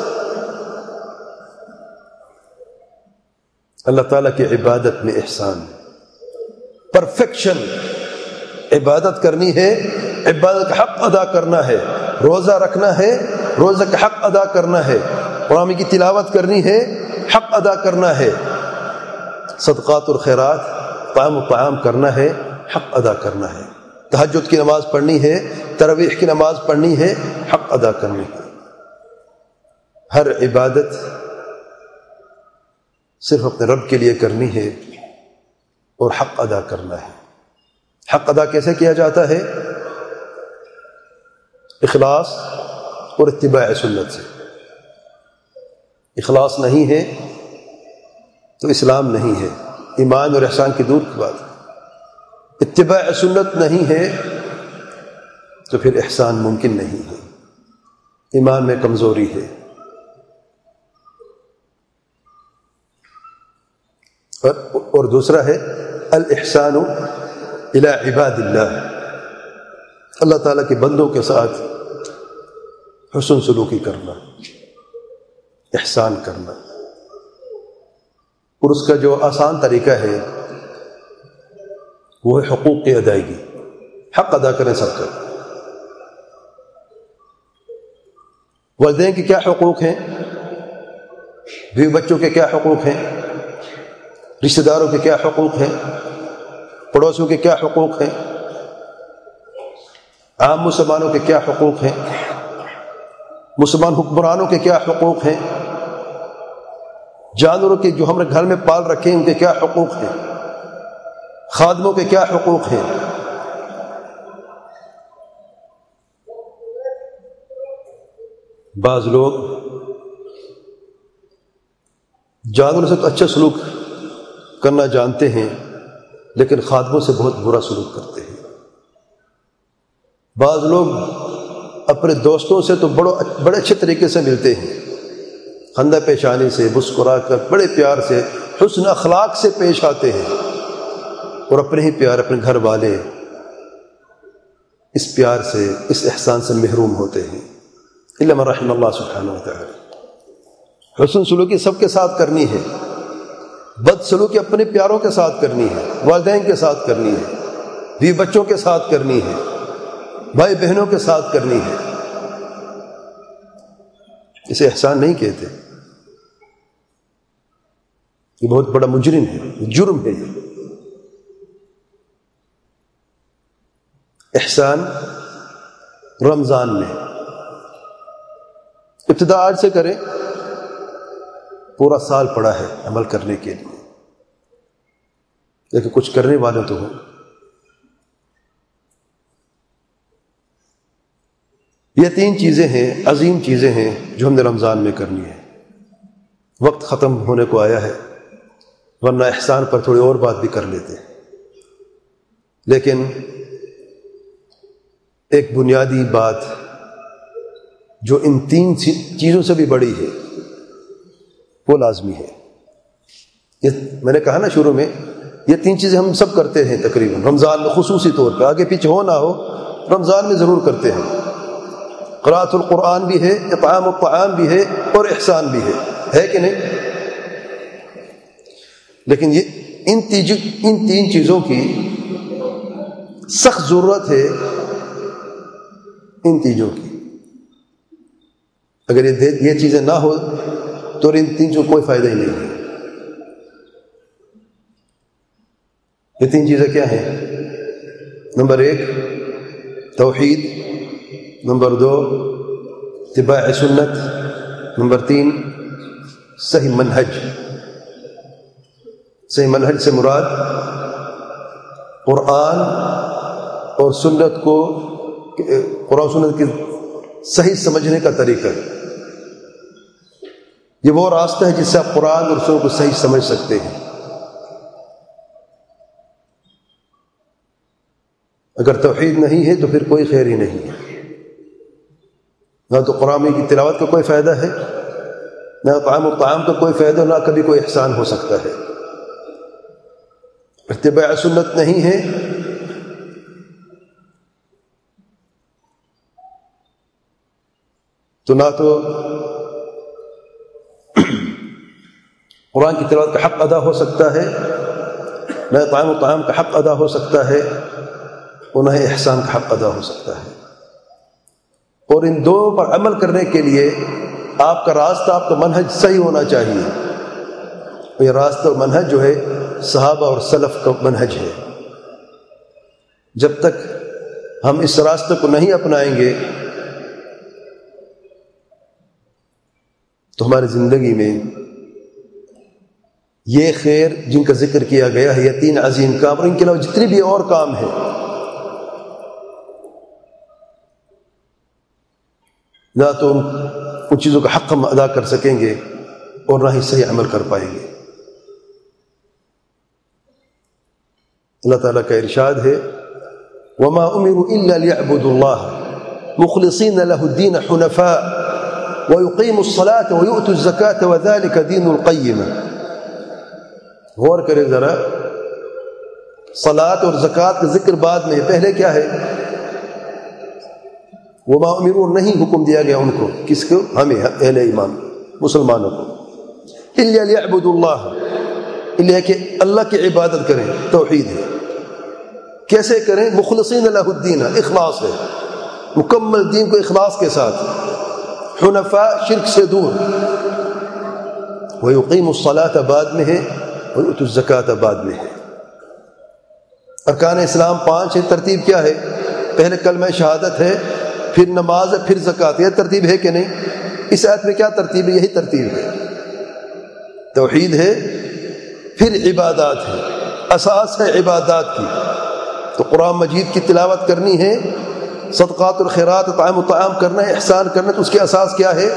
اللہ تعالیٰ کی عبادت میں احسان، پرفیکشن، عبادت کرنی ہے، عبادت کا حق ادا کرنا ہے، روزہ رکھنا ہے، روزہ کا حق ادا کرنا ہے، قرآن کی تلاوت کرنی ہے، حق ادا کرنا ہے، صدقات اور خیرات، طعام و طعام کرنا ہے، حق ادا کرنا ہے، تہجد کی نماز پڑھنی ہے، تراویح کی نماز پڑھنی ہے، حق ادا کرنی ہے۔ ہر عبادت صرف اپنے رب کے لیے کرنی ہے اور حق ادا کرنا ہے۔ حق ادا کیسے کیا جاتا ہے؟ اخلاص اور اتباع سنت سے۔ اخلاص نہیں ہے تو اسلام نہیں ہے، ایمان اور احسان کی دور کی بات ہے۔ اتباع سنت نہیں ہے تو پھر احسان ممکن نہیں ہے، ایمان میں کمزوری ہے۔ اور, اور دوسرا ہے الاحسان الی عباد اللہ، اللہ تعالیٰ کے بندوں کے ساتھ حسن سلوکی کرنا، احسان کرنا، اور اس کا جو آسان طریقہ ہے وہ ہے حقوق کی ادائیگی، حق ادا کریں سب کا۔ والدین کے کیا حقوق ہیں، بیوی بچوں کے کیا حقوق ہیں، رشتہ داروں کے کیا حقوق ہیں، پڑوسیوں کے کیا حقوق ہیں، عام مسلمانوں کے کیا حقوق ہیں، مسلمان حکمرانوں کے کیا حقوق ہیں، جانوروں کے جو ہم نے گھر میں پال رکھے ہیں ان کے کیا حقوق ہیں، خادموں کے کیا حقوق ہیں۔ بعض لوگ جانوروں سے تو اچھا سلوک کرنا جانتے ہیں لیکن خادموں سے بہت برا سلوک کرتے ہیں۔ بعض لوگ اپنے دوستوں سے تو بڑے بڑے اچھے طریقے سے ملتے ہیں، خندہ پیشانی سے، مسکرا کر، بڑے پیار سے، حسن اخلاق سے پیش آتے ہیں، اور اپنے ہی پیار، اپنے گھر والے اس پیار سے، اس احسان سے محروم ہوتے ہیں۔ الا من رحم اللہ سبحانہ وتعالی۔ حسن سلوکی سب کے ساتھ کرنی ہے، بد سلوکی اپنے پیاروں کے ساتھ کرنی ہے، والدین کے ساتھ کرنی ہے، بیوی بچوں کے ساتھ کرنی ہے، بھائی بہنوں کے ساتھ کرنی ہے۔ اسے احسان نہیں کہتے، یہ بہت بڑا مجرم ہے، جرم ہے یہ۔ احسان رمضان میں ابتدا آج سے کریں، پورا سال پڑا ہے عمل کرنے کے لیے، لیکن کچھ کرنے والے تو ہوں۔ یہ تین چیزیں ہیں، عظیم چیزیں ہیں جو ہم نے رمضان میں کرنی ہے۔ وقت ختم ہونے کو آیا ہے، ورنہ احسان پر تھوڑی اور بات بھی کر لیتے ہیں۔ لیکن ایک بنیادی بات جو ان تین چیزوں سے بھی بڑی ہے وہ لازمی ہے. یہ میں نے کہا نا شروع میں، یہ تین چیزیں ہم سب کرتے ہیں تقریباً، رمضان میں خصوصی طور پہ، آگے پیچھے ہو نہ ہو رمضان میں ضرور کرتے ہیں. قراءۃ القرآن بھی ہے، اطعام الطعام بھی ہے، اور احسان بھی ہے ہے کہ نہیں؟ لیکن یہ ان تیج ان تین چیزوں کی سخت ضرورت ہے. ان تیجوں کی اگر یہ یہ چیزیں نہ ہو تو ان تین چیزوں کوئی فائدہ ہی نہیں ہے. یہ تین چیزیں کیا ہیں؟ نمبر ایک توحید، نمبر دو اتباع سنت، نمبر تین صحیح منہج. صحیح منہج سے مراد قرآن اور سنت کو، قرآن سنت کی صحیح سمجھنے کا طریقہ. یہ وہ راستہ ہے جس سے آپ قرآن اور سنت کو صحیح سمجھ سکتے ہیں. اگر توحید نہیں ہے تو پھر کوئی خیر ہی نہیں ہے. نہ تو قرآن کی تلاوت کا کوئی فائدہ ہے، نہ طعام الطعام کا کوئی فائدہ، نہ کبھی کوئی احسان ہو سکتا ہے. اتباع سنت نہیں ہے تو نہ تو قرآن کی تلاوت کا حق ادا ہو سکتا ہے، نہ طعام الطعام کا حق ادا ہو سکتا ہے، اور نہ احسان کا حق ادا ہو سکتا ہے. اور ان دو پر عمل کرنے کے لیے آپ کا راستہ، آپ کا منہج صحیح ہونا چاہیے. یہ راستہ اور منہج جو ہے صحابہ اور سلف کا منہج ہے. جب تک ہم اس راستے کو نہیں اپنائیں گے تو ہماری زندگی میں یہ خیر جن کا ذکر کیا گیا ہے، یہ تین عظیم کام، اور ان کے علاوہ جتنے بھی اور کام ہیں، نہ تو ان چیزوں کا حق ہم ادا کر سکیں گے اور نہ ہی صحیح عمل کر پائیں گے. اللہ تعالیٰ کا ارشاد ہے وَمَا أُمِرُوا إِلَّا لِيَعْبُدُوا اللَّهَ مُخْلِصِينَ لَهُ الدِّينَ حُنَفَاءَ وَيُقِيمُوا الصَّلَاةَ وَيُؤْتُوا الزَّكَاةَ وَذَلِكَ دِينُ الْقَيِّمَةِ. غور کریں ذرا، صلاۃ اور زکوٰۃ کا ذکر بعد میں، پہلے کیا ہے؟ وما امروا، نہیں حکم دیا گیا ان کو، کس کو؟ ہمیں اہل ایمان مسلمانوں کو. الا لیعبدوا اللہ، الا کہ اللہ کی عبادت کریں، توحید ہے. کیسے کریں؟ مخلصین لہ الدین، اخلاص ہے، مکمل دین کو اخلاص کے ساتھ، حنفاء شرک سے دور. ویقیموا الصلاۃ بعد میں ہے، ویؤتوا الزکاۃ بعد میں ہے. ارکان اسلام پانچ ہے. ترتیب کیا ہے؟ پہلے کلمہ شہادت ہے، پھر نماز ہے، پھر زکوٰۃ. یہ ترتیب ہے کہ نہیں؟ اس آیت میں کیا ترتیب ہے؟ یہی ترتیب ہے. توحید ہے، پھر عبادات ہے، اساس ہے عبادات کی. تو قرآن مجید کی تلاوت کرنی ہے، صدقات اور خیرات، طعام و طعام کرنا ہے، احسان کرنا ہے، تو اس کے اساس کیا ہے؟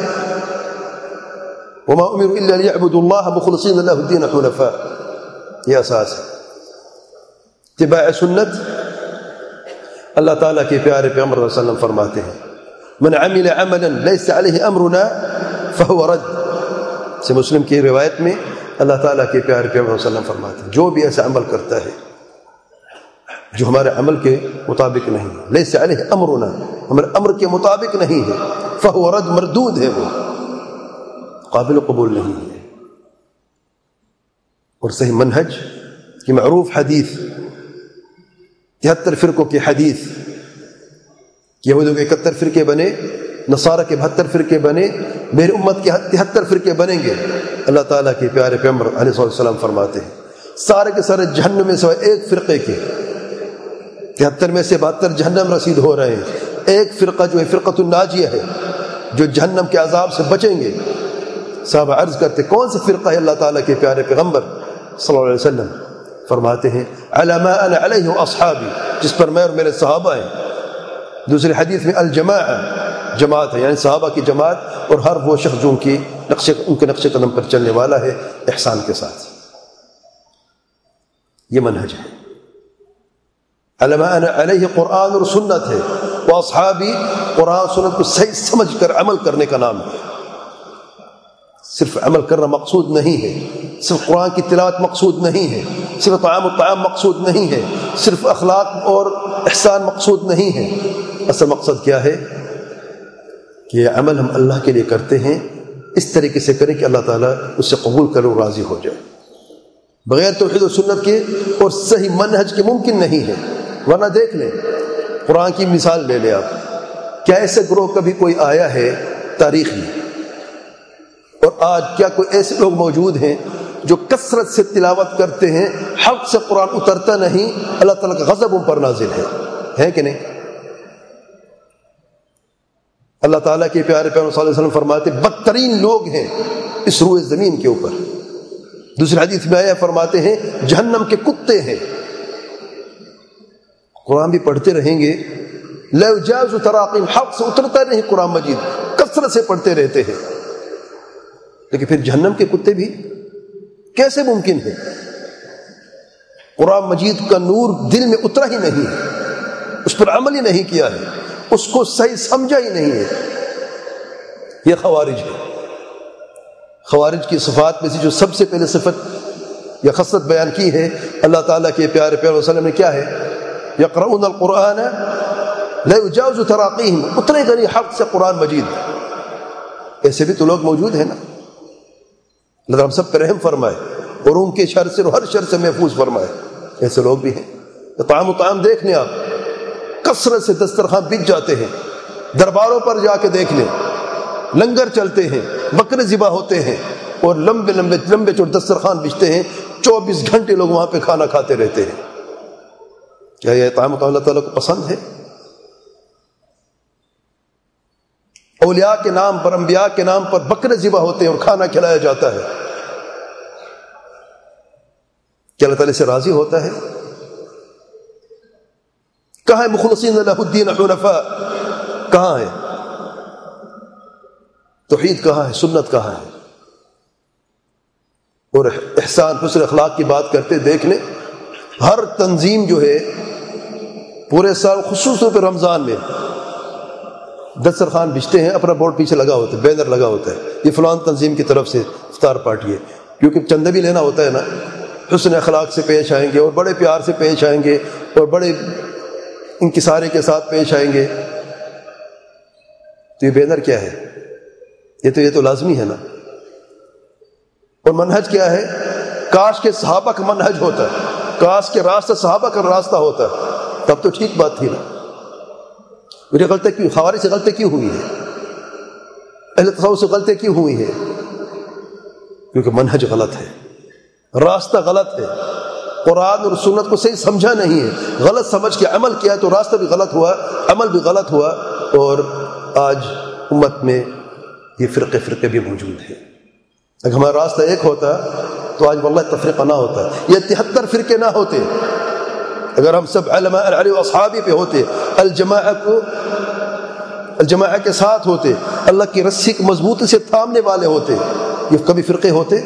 وما امروا الا ليعبدوا الله مخلصين له الدين حنفاء. یہ اساس ہے. اتباع سنت، اللہ تعالیٰ کے پیارے پیغمبر صلی اللہ علیہ وسلم فرماتے ہیں من عمل عملا ليس عليه امرنا فهو رد. سے مسلم کی روایت میں اللہ تعالیٰ کے پیارے پیغمبر صلی اللہ علیہ وسلم فرماتے ہیں جو بھی ایسا عمل کرتا ہے جو ہمارے عمل کے مطابق نہیں ہے، ليس عليه امرنا، ہمارے امر کے مطابق نہیں ہے، فهو رد، مردود ہے، وہ قابل قبول نہیں ہے. اور صحیح منہج کی معروف حدیث، تہتر فرقوں کی حدیث، یہودوں کے اکہتر فرقے بنے، نصارہ کے بہتر فرقے بنے، میری امت کے تہتر فرقے بنیں گے. اللہ تعالیٰ کے پیارے پیغمبر علیہ الصلوۃ والسلام فرماتے ہیں سارے کے سارے جہنم میں سوائے ایک فرقے کے، تہتر میں سے بہتر جہنم رسید ہو رہے ہیں. ایک فرقہ جو ہے فرقۃ الناجیہ ہے، جو جہنم کے عذاب سے بچیں گے. صحابہ عرض کرتے کون سی فرقہ ہے؟ اللہ تعالیٰ کے پیارے پیغمبر صلی اللہ علیہ وسلم فرماتے ہیں علی ما انا علیہ واصحابی، جس پر میں اور میرے صحابہ ہیں. دوسری حدیث میں الجماعہ، جماعت ہے، یعنی صحابہ کی جماعت، اور ہر وہ شخص جو ان کی نقش ان کے نقش قدم پر چلنے والا ہے احسان کے ساتھ. یہ منہج ہے. علما انا علیہ قرآن اور سنت ہے، وہ اصحابی قرآن سنت کو صحیح سمجھ کر عمل کرنے کا نام ہے۔ صرف عمل کرنا مقصود نہیں ہے، صرف قرآن کی تلاوت مقصود نہیں ہے، صرف طعام و طعام مقصود نہیں ہے، صرف اخلاق اور احسان مقصود نہیں ہے۔ اصل مقصد کیا ہے کہ یہ عمل ہم اللہ کے لیے کرتے ہیں، اس طریقے سے کریں کہ اللہ تعالیٰ اس سے قبول کرے اور راضی ہو جائے۔ بغیر توحید و سنت کے اور صحیح منہج کے ممکن نہیں ہے، ورنہ دیکھ لیں، قرآن کی مثال لے لیں آپ، کیا ایسے گروہ کبھی کوئی آیا ہے تاریخ میں؟ اور آج کیا کوئی ایسے لوگ موجود ہیں جو کثرت سے تلاوت کرتے ہیں، حق سے قرآن اترتا نہیں، اللہ تعالیٰ کا غضب ان پر نازل ہے؟ ہے کہ نہیں؟ اللہ تعالیٰ کے پیارے پیغمبر صلی اللہ علیہ وسلم فرماتے بدترین لوگ ہیں اس روئے زمین کے اوپر۔ دوسری حدیث میں آیا فرماتے ہیں جہنم کے کتے ہیں۔ قرآن بھی پڑھتے رہیں گے، لا یجاوز تراقیم، حق سے اترتا نہیں قرآن مجید، کثرت سے پڑھتے رہتے ہیں، لیکن پھر جہنم کے کتے بھی کیسے ممکن ہے؟ قرآن مجید کا نور دل میں اترا ہی نہیں ہے، اس پر عمل ہی نہیں کیا ہے، اس کو صحیح سمجھا ہی نہیں ہے۔ یہ خوارج ہے۔ خوارج کی صفات میں سے جو سب سے پہلے صفت یا خصلت بیان کی ہے اللہ تعالیٰ کے پیارے پیغمبر صلی اللہ علیہ وسلم نے، کیا ہے؟ یقرؤون القرآن لا یجاوز تراقیہم، اترے گا نہیں حق سے قرآن مجید۔ ایسے بھی تو لوگ موجود ہیں نا، اللہ ہم سب پہ رحم فرمائے اور ان کے شر سے اور ہر شر سے محفوظ فرمائے۔ ایسے لوگ بھی ہیں۔ طعام و طعام دیکھ لیں آپ، کثرت سے دسترخوان بچ جاتے ہیں، درباروں پر جا کے دیکھ لیں، لنگر چلتے ہیں، بکرے ذبح ہوتے ہیں، اور لمبے لمبے لمبے چوڑے دسترخوان بچتے ہیں، چوبیس گھنٹے لوگ وہاں پہ کھانا کھاتے رہتے ہیں۔ کیا یہ طعام و طعام اللہ تعالیٰ کو پسند ہے؟ اولیاء کے نام پر، انبیاء کے نام پر بکرے ذبح ہوتے ہیں اور کھانا کھلایا جاتا ہے، کیا اللہ تعالیٰ سے راضی ہوتا ہے؟ کہاں ہے مخلصین لہ الدین حنفاء؟ کہاں ہے توحید؟ کہاں ہے سنت؟ کہاں ہے؟ اور احسان حسن اخلاق کی بات کرتے دیکھ لیں، ہر تنظیم جو ہے پورے سال خصوص طور پہ رمضان میں دسترخوان بچتے ہیں، اپنا بورڈ پیچھے لگا ہوتا ہے، بینر لگا ہوتا ہے، یہ فلان تنظیم کی طرف سے افطار پارٹی ہے، کیونکہ چندہ بھی لینا ہوتا ہے نا۔ حسن اخلاق سے پیش آئیں گے اور بڑے پیار سے پیش آئیں گے اور بڑے انکساری کے ساتھ پیش آئیں گے، تو یہ بینر کیا ہے؟ یہ تو یہ تو لازمی ہے نا۔ اور منہج کیا ہے؟ کاش کے صحابہ کا منہج ہوتا ہے، کاش کے راستہ صحابہ کا راستہ ہوتا ہے، تب تو ٹھیک بات تھی نا۔ میری غلطی کیوں؟ خوارج سے غلطی کیوں ہوئی ہے؟ اہل تصوف سے غلطی کیوں ہوئی ہے؟ کیونکہ منہج غلط ہے، راستہ غلط ہے، قرآن اور سنت کو صحیح سمجھا نہیں ہے، غلط سمجھ کے عمل کیا تو راستہ بھی غلط ہوا، عمل بھی غلط ہوا، اور آج امت میں یہ فرقے فرقے بھی موجود ہیں۔ اگر ہمارا راستہ ایک ہوتا تو آج واللہ تفریقہ نہ ہوتا، یہ تہتر فرقے نہ ہوتے۔ اگر ہم سب علماء علی و اصحابی پہ ہوتے، الجماعہ کو الجماعہ کے ساتھ ہوتے، اللہ کی رسی کو مضبوطی سے تھامنے والے ہوتے، یہ کبھی فرقے ہوتے؟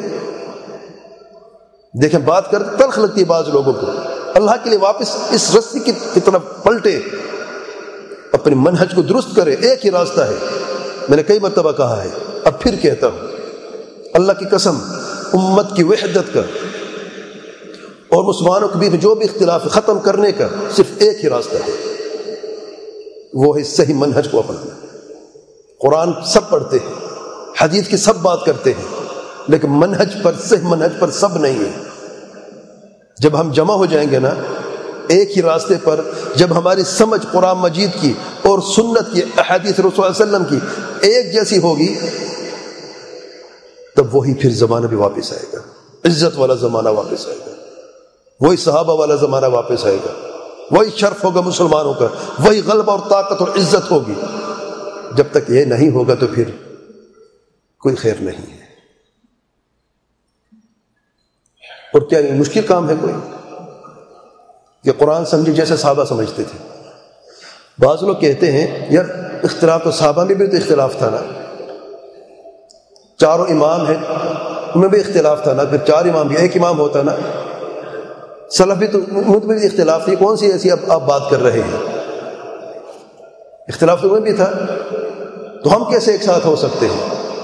دیکھیں بات کرتے تلخ لگتی ہے بعض لوگوں کو، اللہ کے لیے واپس اس رسی کی طرف پلٹے، اپنے منہج کو درست کرے، ایک ہی راستہ ہے۔ میں نے کئی مرتبہ کہا ہے، اب پھر کہتا ہوں، اللہ کی قسم، امت کی وحدت کا اور مسلمانوں کے بیچ جو بھی اختلاف ختم کرنے کا صرف ایک ہی راستہ ہے، وہ ہے صحیح منہج کو اپنانا۔ قرآن سب پڑھتے ہیں، حدیث کی سب بات کرتے ہیں، لیکن منہج پر، صحیح منہج پر سب نہیں ہے۔ جب ہم جمع ہو جائیں گے نا ایک ہی راستے پر، جب ہماری سمجھ قرآن مجید کی اور سنت کی، احادیث رسول اللہ علیہ وسلم کی ایک جیسی ہوگی، تب وہی پھر زمانہ بھی واپس آئے گا، عزت والا زمانہ واپس آئے گا، وہی صحابہ والا زمانہ واپس آئے گا، وہی شرف ہوگا مسلمانوں کا، وہی غلبہ اور طاقت اور عزت ہوگی۔ جب تک یہ نہیں ہوگا تو پھر کوئی خیر نہیں ہے۔ اور کیا مشکل کام ہے کوئی کہ قرآن سمجھے جیسے صحابہ سمجھتے تھے؟ بعض لوگ کہتے ہیں یار اختلاف تو صحابہ میں بھی تو اختلاف تھا نا، چاروں امام ہیں ان میں بھی اختلاف تھا نا، پھر چار امام بھی ایک امام ہوتا نا، سلف بھی تو ان میں بھی اختلاف تھی، کون سی ایسی اب آپ بات کر رہے ہیں؟ اختلاف تو ان میں بھی تھا، تو ہم کیسے ایک ساتھ ہو سکتے ہیں؟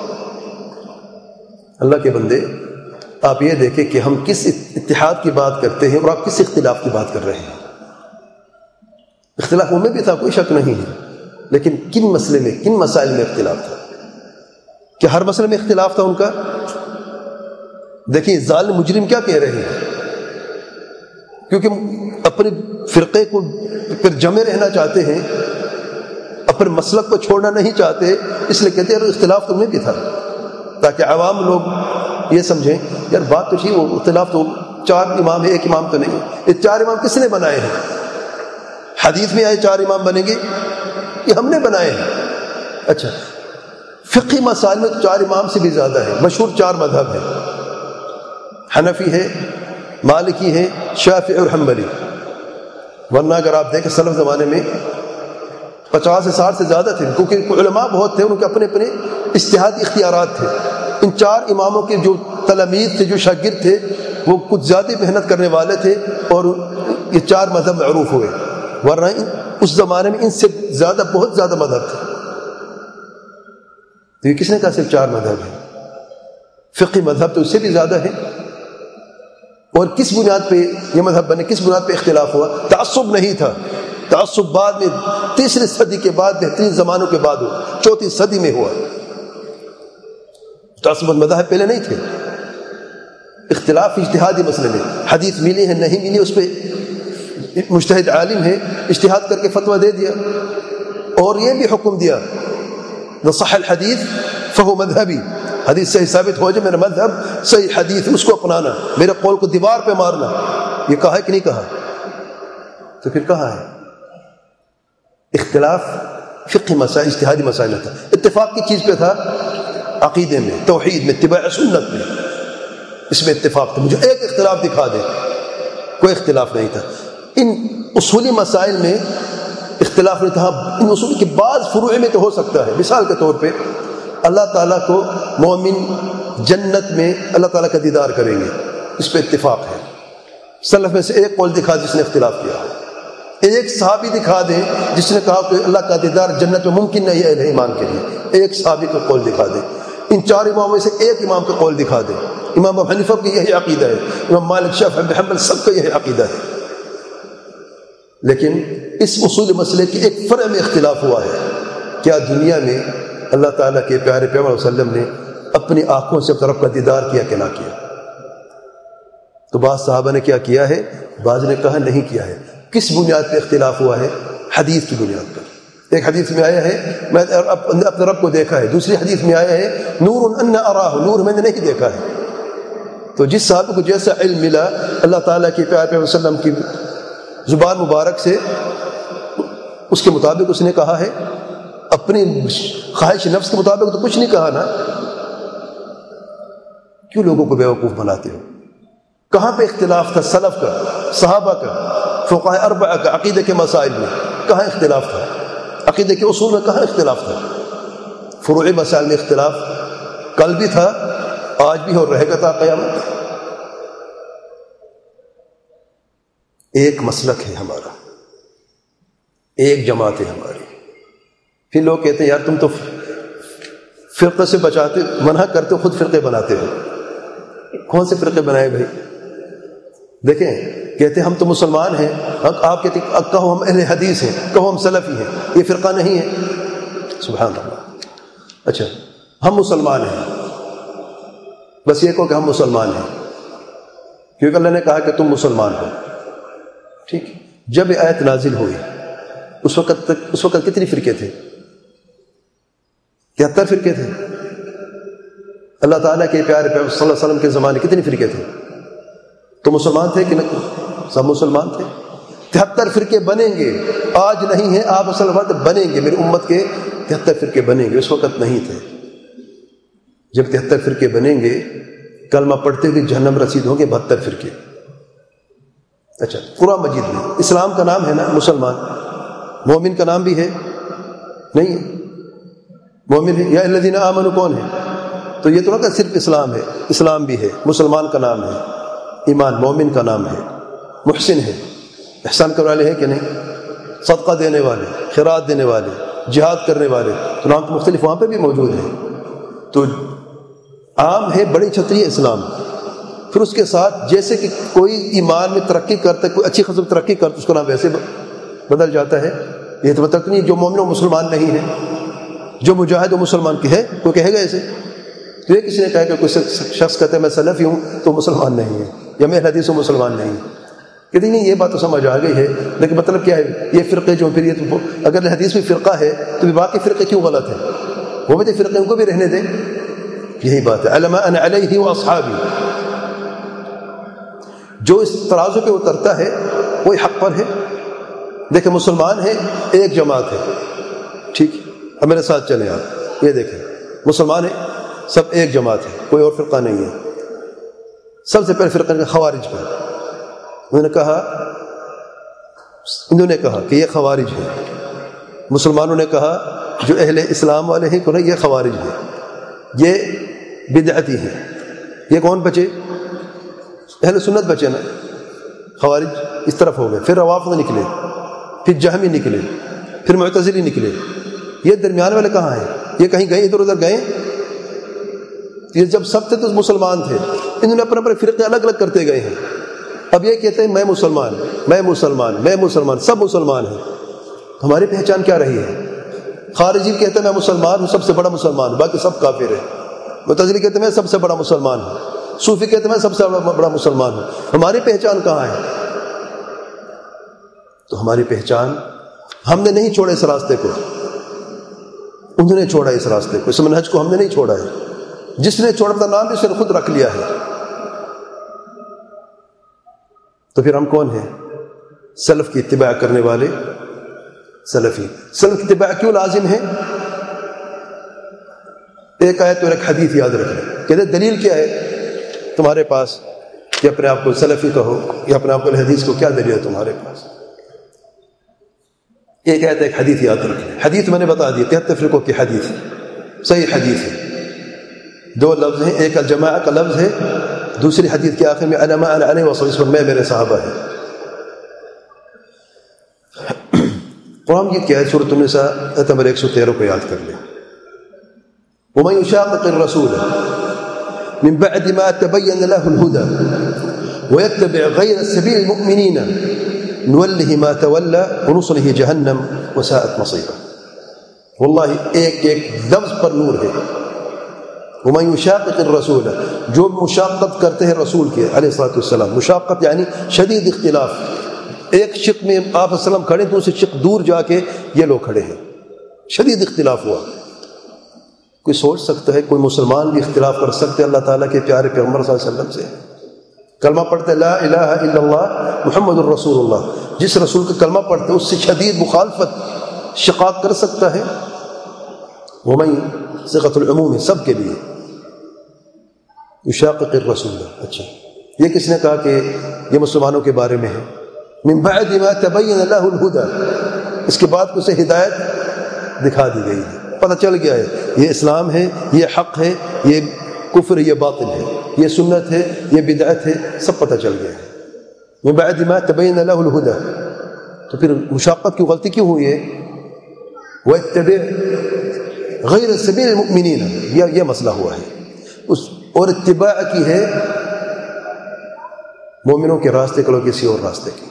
اللہ کے بندے، آپ یہ دیکھیں کہ ہم کس اتحاد کی بات کرتے ہیں اور آپ کس اختلاف کی بات کر رہے ہیں۔ اختلاف ان میں بھی تھا، کوئی شک نہیں ہے، لیکن کن مسئلے میں، کن مسائل میں اختلاف تھا؟ کہ ہر مسئلے میں اختلاف تھا ان کا؟ دیکھیں ظالم مجرم کیا کہہ رہے ہیں، کیونکہ اپنے فرقے کو پھر جمے رہنا چاہتے ہیں، اپنے مسلک کو چھوڑنا نہیں چاہتے، اس لیے کہتے ہیں اختلاف تم میں بھی تھا، تاکہ عوام لوگ یہ سمجھیں یار بات تو ٹھیک، وہ اختلاف تو چار امام ہے، ایک امام تو نہیں۔ یہ چار امام کس نے بنائے ہیں؟ حدیث میں آئے چار امام بنیں گے، یہ ہم نے بنائے ہیں۔ اچھا، فقہی مسائل میں تو چار امام سے بھی زیادہ ہے، مشہور چار مذہب ہیں، حنفی ہے، مالکی ہے، شافعی اور حنبلی۔ ورنہ اگر آپ دیکھیں سلف زمانے میں پچاس سے ساٹھ سے زیادہ تھے، کیونکہ علماء بہت تھے، ان کے اپنے اپنے اجتہادی اختیارات تھے۔ ان چار اماموں کے جو تلامید تھے، جو شاگرد تھے، وہ کچھ زیادہ محنت کرنے والے تھے اور یہ چار مذہب معروف ہوئے، ورنہ اس زمانے میں ان سے زیادہ بہت زیادہ مذہب تھے۔ تو یہ کس نے کہا صرف چار مذہب ہیں؟ فقہی مذہب تو اس سے بھی زیادہ ہے۔ اور کس بنیاد پہ یہ مذہب بنے، کس بنیاد پہ اختلاف ہوا؟ تعصب نہیں تھا، تعصب بعد میں تیسری صدی کے بعد، بہترین زمانوں کے بعد ہوا، چوتھی صدی میں ہوا۔ تعصب مذاہب پہلے نہیں تھے۔ اختلاف اجتہادی مسئلے میں، حدیث ملی ہے نہیں ملی، اس پہ مجتہد عالم ہے، اجتہاد کر کے فتویٰ دے دیا، اور یہ بھی حکم دیا صح الحدیث فہو مذہبی، حدیث صحیح ثابت ہو جائے میرا مذہب صحیح حدیث، اس کو اپنانا، میرے قول کو دیوار پہ مارنا۔ یہ کہا ہے کہ نہیں کہا؟ تو پھر کہاں ہے اختلاف؟ فقہی مسائل، اجتہادی مسائل میں تھا۔ اتفاق کی چیز پہ تھا، عقیدے میں، توحید میں، اتباع سنت میں، اس میں اتفاق تھا۔ مجھے ایک اختلاف دکھا دے، کوئی اختلاف نہیں تھا۔ ان اصولی مسائل میں اختلاف نہیں تھا، ان اصول کے بعض فروع میں تو ہو سکتا ہے۔ مثال کے طور پہ اللہ تعالیٰ کو مومن جنت میں اللہ تعالیٰ کا دیدار کریں گے، اس پہ اتفاق ہے۔ سلف میں سے ایک قول دکھا جس نے اختلاف کیا، ایک صحابی دکھا دیں جس نے کہا کہ اللہ کا دیدار جنت میں ممکن نہیں ہے اہل ایمان کے لیے، ایک صحابی کا قول دکھا دیں۔ ان چار اماموں میں سے ایک امام کا قول دکھا دیں، امام ابو حنیفہ کی یہی عقیدہ ہے، امام مالک، شافعی، احمد بن حنبل، سب کا یہی عقیدہ ہے۔ لیکن اس اصول مسئلے کے ایک فرع میں اختلاف ہوا ہے، کیا دنیا میں اللہ تعالیٰ کے پیارے پیغمبر صلی اللہ علیہ وسلم نے اپنی آنکھوں سے اپنے رب کا دیدار کیا کہ نہ کیا؟ تو بعض صحابہ نے کیا کیا ہے، بعض نے کہا نہیں کیا ہے۔ کس بنیاد پہ اختلاف ہوا ہے؟ حدیث کی بنیاد پر۔ ایک حدیث میں آیا ہے میں اپنے رب کو دیکھا ہے، دوسری حدیث میں آیا ہے نور ان اراہ، نور میں نے نہیں دیکھا ہے۔ تو جس صحابی کو جیسا علم ملا اللہ تعالیٰ کے پیارے پیغمبر صلی اللہ علیہ وسلم کی زبان مبارک سے، اس کے مطابق اس نے کہا ہے، اپنی خواہش نفس کے مطابق تو کچھ نہیں کہا نا۔ کیوں لوگوں کو بیوقوف بناتے ہو؟ کہاں پہ اختلاف تھا سلف کا، صحابہ کا، فقہاء اربعہ کا عقیدے کے مسائل میں؟ کہاں اختلاف تھا؟ عقیدے کے اصول میں کہاں اختلاف تھا؟ فروعی مسائل میں اختلاف کل بھی تھا، آج بھی اور رہے گا تا قیامت۔ ایک مسلک ہے ہمارا، ایک جماعت ہے ہماری۔ پھر لوگ کہتے ہیں یار تم تو فرقے سے بچاتے، منع کرتے ہو، خود فرقے بناتے ہو۔ کون سے فرقے بنائے بھائی؟ دیکھیں، کہتے ہم تو مسلمان ہیں، آپ کہتے کہو ہم اہل حدیث ہیں، کہو ہم سلفی ہیں، یہ فرقہ نہیں ہے۔ سبحان اللہ۔ اچھا، ہم مسلمان ہیں، بس یہ کہو کہ ہم مسلمان ہیں، کیونکہ اللہ نے کہا کہ تم مسلمان ہو، ٹھیک۔ جب یہ آیت نازل ہوئی اس وقت تک اس وقت کتنی فرقے تھے؟ تہتر فرقے تھے۔ اللہ تعالیٰ کے پیارے پیغمبر صلی اللہ علیہ وسلم کے زمانے کتنی فرقے تھے؟ تو مسلمان تھے کہ نہیں؟ سب مسلمان تھے۔ تہتر فرقے بنیں گے، آج نہیں ہے، آپ اصل وقت بنیں گے، میری امت کے تہتر فرقے بنیں گے، اس وقت نہیں تھے۔ جب تہتر فرقے بنیں گے، کلمہ پڑھتے ہوئے جہنم رسید ہوں گے بہتر فرقے۔ اچھا، قرآن مجید میں اسلام کا نام ہے نا مسلمان، مومن کا نام بھی ہے نہیں؟ مومن ہے یا الذین آمنوا کون ہے؟ تو یہ تو نہ کہ صرف اسلام ہے، اسلام بھی ہے، مسلمان کا نام ہے، ایمان مومن کا نام ہے، محسن ہیں، احسان کرنے والے ہیں کہ نہیں؟ صدقہ دینے والے، خیرات دینے والے، جہاد کرنے والے، تو نام تو مختلف وہاں پہ بھی موجود ہیں۔ تو عام ہے بڑی چھتری اسلام۔ پھر اس کے ساتھ جیسے کہ کوئی ایمان میں ترقی کرتا ہے، کوئی اچھی خصلت ترقی کرتا ہے، اس کا نام ویسے بدل جاتا ہے۔ یہ تو مطلب نہیں جو مومن و مسلمان نہیں ہے، جو مجاہد و مسلمان کی ہے، کوئی کہے گا ایسے؟ تو یہ کسی نے کہا کہ کوئی شخص کہتا ہے میں سلفی ہوں تو مسلمان نہیں ہے، یا میں حدیث و مسلمان نہیں ہے، کہتے نہیں یہ بات تو سمجھ آ گئی ہے، لیکن مطلب کیا ہے؟ یہ فرقے جو پھر یہ تو اگر حدیث میں فرقہ ہے تو باقی فرقے کیوں غلط ہیں؟ وہ بھی تو فرقے ان کو بھی رہنے دیں۔ یہی بات ہے، علما انا علیہ و اصحابی، جو اس ترازو پہ اترتا ہے وہی حق پر ہے۔ دیکھیں مسلمان ہے، ایک جماعت ہے، ٹھیک، اب میرے ساتھ چلیں آپ، یہ دیکھیں مسلمان ہے، سب ایک جماعت ہے، کوئی اور فرقہ نہیں ہے۔ سب سے پہلے فرقہ خوارج پر انہوں نے کہا انہوں نے کہا کہ یہ خوارج ہے۔ مسلمانوں نے کہا جو اہل اسلام والے ہیں کہ یہ خوارج ہے، یہ بدعتی ہیں۔ یہ کون بچے؟ اہل سنت بچے نا، خوارج اس طرف ہو گئے، پھر روافض نکلے، پھر جہمی نکلے، پھر معتزلی نکلے۔ یہ درمیان والے کہاں ہیں؟ یہ کہیں گئے ادھر ادھر گئے؟ یہ جب سب تھے تو مسلمان تھے، انہوں نے اپنے اپنے فرقے الگ الگ کرتے گئے ہیں۔ اب یہ کہتے ہیں میں مسلمان میں مسلمان میں مسلمان سب مسلمان ہیں۔ ہماری پہچان کیا رہی ہے؟ خارجی کہتے ہیں میں مسلمان ہوں، سب سے بڑا مسلمان ہوں، باقی سب کافر ہیں۔ معتزلی کہتے ہیں میں سب سے بڑا مسلمان ہوں، صوفی کہتے ہیں میں سب سے بڑا مسلمان ہوں۔ ہماری پہچان کہاں ہے؟ تو ہماری پہچان، ہم نے نہیں چھوڑا اس راستے کو، انہوں نے چھوڑا اس راستے کو، اس منہج کو ہم نے نہیں چھوڑا ہے۔ جس نے چھوڑا اپنا نام بھی اس نے خود رکھ لیا ہے۔ تو پھر ہم کون ہیں؟ سلف کی اتباع کرنے والے سلفی۔ سلف کی اتباع کیوں لازم ہے؟ ایک آیت اور ایک حدیث یاد رکھیں، کہتے دلیل کیا ہے تمہارے پاس کہ اپنے آپ کو سلفی کہو یا اپنے آپ کو حدیث کو؟ کیا دلیل ہے تمہارے پاس؟ ایک آیت ایک حدیث یاد رکھیں۔ حدیث میں نے بتا دی تہتر فرقوں کی حدیث، صحیح حدیث ہے، دو لفظ ہیں، ایک الجماعہ کا لفظ ہے، دوسری حدیث کے آخر میں علما انا علیہ وصحبہ، اس پر میں میرے صحابہ ہیں۔ قرآن کی کیا ہے؟ سورۃ النساء آیت نمبر ایک سو تیرہ کو یاد کر لیں۔ ومن يشاقق الرسول من بعد ما تبين له الهدى ويتبع غير سبيل المؤمنين نوله ما تولى ونصله جهنم وساءت مصيرا۔ واللہ ایک ایک لفظ پر نور ہے۔ ومن يشاقق الرسول، جو مشاقت کرتے ہیں رسول کے علیہ الصلوۃ والسلام، مشاقت یعنی شدید اختلاف، ایک شق میں آپ صلی اللہ علیہ وسلم کھڑے، دوسرے شق دور جا کے یہ لوگ کھڑے ہیں، شدید اختلاف ہوا۔ کوئی سوچ سکتا ہے کوئی مسلمان بھی اختلاف کر سکتے اللہ تعالیٰ کے پیارے پیغمبر صلی اللہ علیہ وسلم سے؟ کلمہ پڑھتے لا الہ الا اللہ محمد الرسول اللہ، جس رسول کا کلمہ پڑھتے اس سے شدید مخالفت شقاق کر سکتا ہے؟ ومن صيغۃ العموم ہے، سب کے لیے یشاقق الرسول۔ اچھا یہ کس نے کہا کہ یہ مسلمانوں کے بارے میں ہے؟ من بعد ما تبین له الهدى، اس کے بعد اسے ہدایت دکھا دی گئی ہے، پتہ چل گیا ہے یہ اسلام ہے، یہ حق ہے، یہ کفر ہے، یہ باطل ہے، یہ سنت ہے، یہ بدعت ہے، سب پتہ چل گیا ہے۔ من بعد ما تبین له الهدى، تو پھر مشاقت کی غلطی کیوں ہوئی ہے؟ وَاتَّبِعْ غَيْرَ سَبِيلِ الْمُؤْمِنِينَ، یہ یہ مسئلہ ہوا ہے اس، اور اتباع کی ہے مومنوں کے راستے کو کسی اور راستے کی،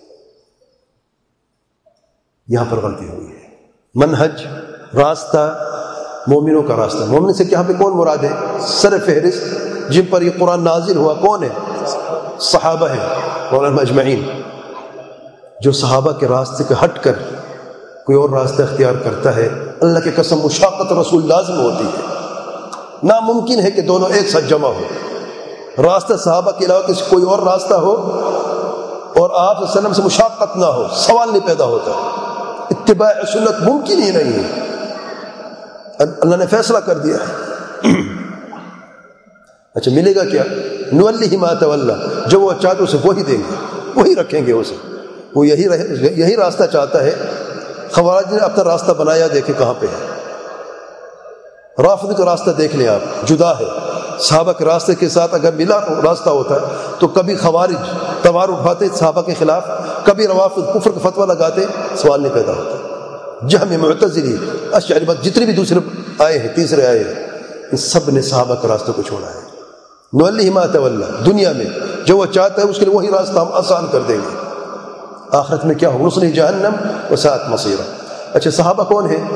یہاں پر غلطی ہوئی ہے۔ منہج، راستہ، مومنوں کا راستہ، مومن سے یہاں پہ کون مراد ہے؟ سر فہرست جن پر یہ قرآن نازل ہوا کون ہے؟ صحابہ ہیں مولانا اجمعین۔ جو صحابہ کے راستے کے ہٹ کر کوئی اور راستہ اختیار کرتا ہے، اللہ کی قسم مشاقت رسول لازم ہوتی ہے، ناممکن ہے کہ دونوں ایک ساتھ جمع ہو۔ راستہ صحابہ کے علاوہ کسی کوئی اور راستہ ہو اور آپ صلی اللہ علیہ وسلم سے مشاقت نہ ہو، سوال نہیں پیدا ہوتا، اتباع سنت ممکن ہی نہیں ہے۔ اللہ نے فیصلہ کر دیا ہے۔ اچھا ملے گا کیا؟ نولی ما تولی، جو وہ چاہتے اسے وہی دیں گے، وہی رکھیں گے اسے، وہ یہی یہی راستہ چاہتا ہے۔ خوارج نے اپنا راستہ بنایا، دیکھیں کہاں پہ ہے۔ رافضی کا راستہ دیکھ لیں آپ، جدا ہے، صحابہ کے راستے کے ساتھ اگر ملا راستہ ہوتا تو کبھی خوارج تلوار اٹھاتے صحابہ کے خلاف، کبھی روافض کفر کا فتویٰ لگاتے، سوال نہیں پیدا ہوتا۔ جہمی، معتزلی، اشعری، جتنے بھی دوسرے آئے ہیں، تیسرے آئے ہیں، ان سب نے صحابہ کے راستے کو چھوڑا ہے۔ نولی ما تولی، دنیا میں جو وہ چاہتا ہے اس کے لیے وہی راستہ ہم آسان کر دیں گے، آخرت میں کیا ہو، نصلی جہنم وساءت مصیرا۔ اچھا صحابہ کون ہیں؟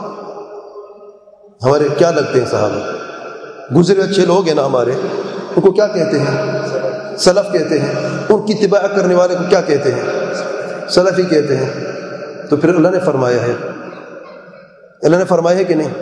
ہمارے کیا لگتے ہیں صحابہ؟ گزرے اچھے لوگ ہیں نا ہمارے، ان کو کیا کہتے ہیں؟ سلف کہتے ہیں۔ ان کی اتباع کرنے والے کو کیا کہتے ہیں؟ سلفی کہتے ہیں۔ تو پھر اللہ نے فرمایا ہے، اللہ نے فرمایا ہے کہ نہیں؟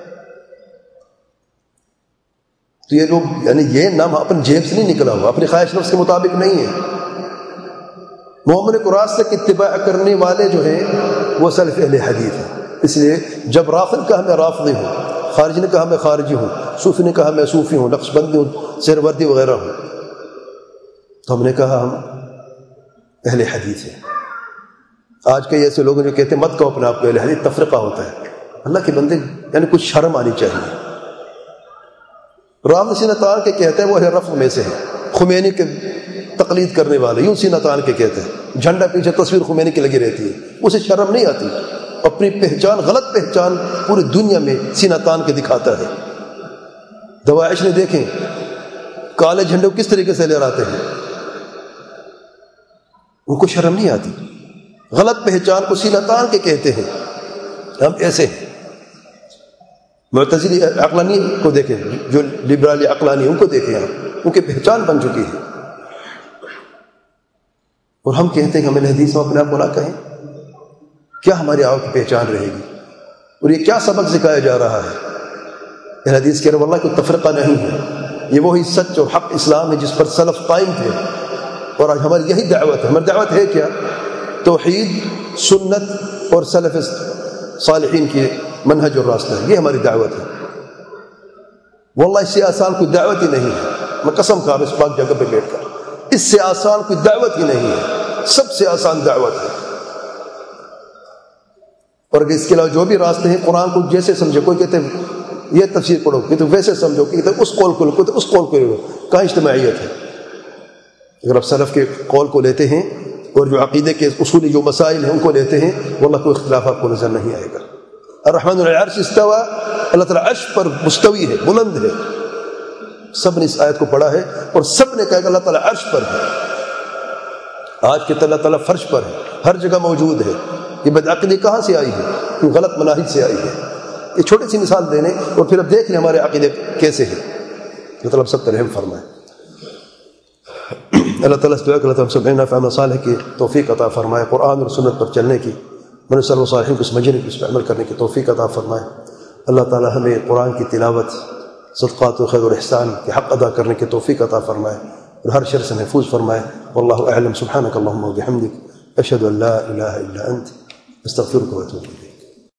تو یہ لوگ، یعنی یہ نام اپنے جیب سے نہیں نکلا ہوا، اپنی خواہش نفس کے مطابق نہیں ہے۔ محمد کو راستہ کی اتباع کرنے والے جو ہیں وہ سلف اہل حدیث ہیں۔ اس لیے جب رافض کہا میں رافضی ہوں، خارجی نے کہا میں خارجی ہوں، صوفی نے کہا میں صوفی ہوں، نقشبندی ہوں، سہروردی وغیرہ ہوں، تو ہم نے کہا ہم اہل حدیث ہیں۔ آج کے ایسے لوگ جو کہتے ہیں مت کہو اپنے آپ کو اہل حدیث، تفرقہ ہوتا ہے۔ اللہ کے بندے، یعنی کچھ شرم آنی چاہیے۔ رافض سینہ تان کے کہتے ہیں وہ اہل رفع میں سے ہیں، خمینی کے تقلید کرنے والے یوں سینہ تان کے کہتے ہیں، جھنڈا پیچھے تصویر خمینی کی لگی رہتی ہے، اسے شرم نہیں آتی، اپنی پہچان، غلط پہچان پوری دنیا میں سینہ تان کے دکھاتا ہے۔ دواعش نے دیکھیں کالے جھنڈے کو کس طریقے سے لہراتے ہیں، ان کو شرم نہیں آتی، غلط پہچان کو سینہ تان کے کہتے ہیں۔ ہم ایسے ہیں۔ معتزلی عقلانی کو دیکھیں، جو لبرالی عقلانی، ان کو دیکھیں، آپ ان کی پہچان بن چکی ہے، اور ہم کہتے ہیں کہ ہمیں حدیث میں اپنے آپ کو نہ کہیں، کیا ہماری آپ کی پہچان رہے گی؟ اور یہ کیا سبق سکھایا جا رہا ہے؟ اہل حدیث کہہ رہے واللہ کوئی تفرقہ نہیں ہے، یہ وہی سچ اور حق اسلام ہے جس پر سلف قائم تھے، اور آج ہماری یہی دعوت ہے۔ ہماری دعوت ہے کیا؟ توحید، سنت اور سلف صالحین کی منہج اور راستہ ہے، یہ ہماری دعوت ہے۔ واللہ اس سے آسان کوئی دعوت ہی نہیں ہے، میں قسم کھا رہا ہوں اس پاک جگہ پہ بیٹھ کر، اس سے آسان کوئی دعوت ہی نہیں ہے، سب سے آسان دعوت ہے۔ اور اگر اس کے علاوہ جو بھی راستے ہیں، قرآن کو جیسے سمجھے، کوئی کہتے ہیں یہ تفسیر پڑھو، کہتے ویسے سمجھو، کہتے اس قول کو لو، کہتے اس قول کو لو، کہاں اجتماعیت ہے؟ اگر آپ سلف کے قول کو لیتے ہیں اور جو عقیدے کے اصولی جو مسائل ہیں ان کو لیتے ہیں، واللہ کوئی اختلاف آپ کو نظر نہیں آئے گا۔ الرحمن علی العرش استوى، اللہ تعالیٰ عرش پر مستوی ہے، بلند ہے۔ سب نے اس آیت کو پڑھا ہے اور سب نے کہا کہ اللہ تعالیٰ عرش پر ہے۔ آج کے اللہ تعالیٰ فرش پر ہے، ہر جگہ موجود ہے۔ یہ بدعقیدی کہاں سے آئی ہے؟ غلط مناہج سے آئی ہے۔ یہ چھوٹی سی مثال دینے اور پھر اب دیکھ لیں ہمارے عقیدے کیسے ہیں۔ اللہ تعالیٰ سب پر رحم فرمائے۔ اللہ تعالیٰ سے دعا کہ اللہ تعالیٰ سب نافع عمل صالح کی توفیق عطا فرمائے، قرآن اور سنت پر چلنے کی، من صلی اللہ صالحین کو سمجھنے کی، اس پر عمل کرنے کی توفیق عطا فرمائے۔ اللہ تعالیٰ ہمیں قرآن کی تلاوت، صدقات و خیر و احسان کے حق ادا کرنے کی توفیق عطا فرمائے اور ہر شر سے محفوظ فرمائے۔ واللہ اعلم، سبحانک اللہم و بحمدک، اشہد ان لا الہ الا انت، استغفرک و اتوب الیک۔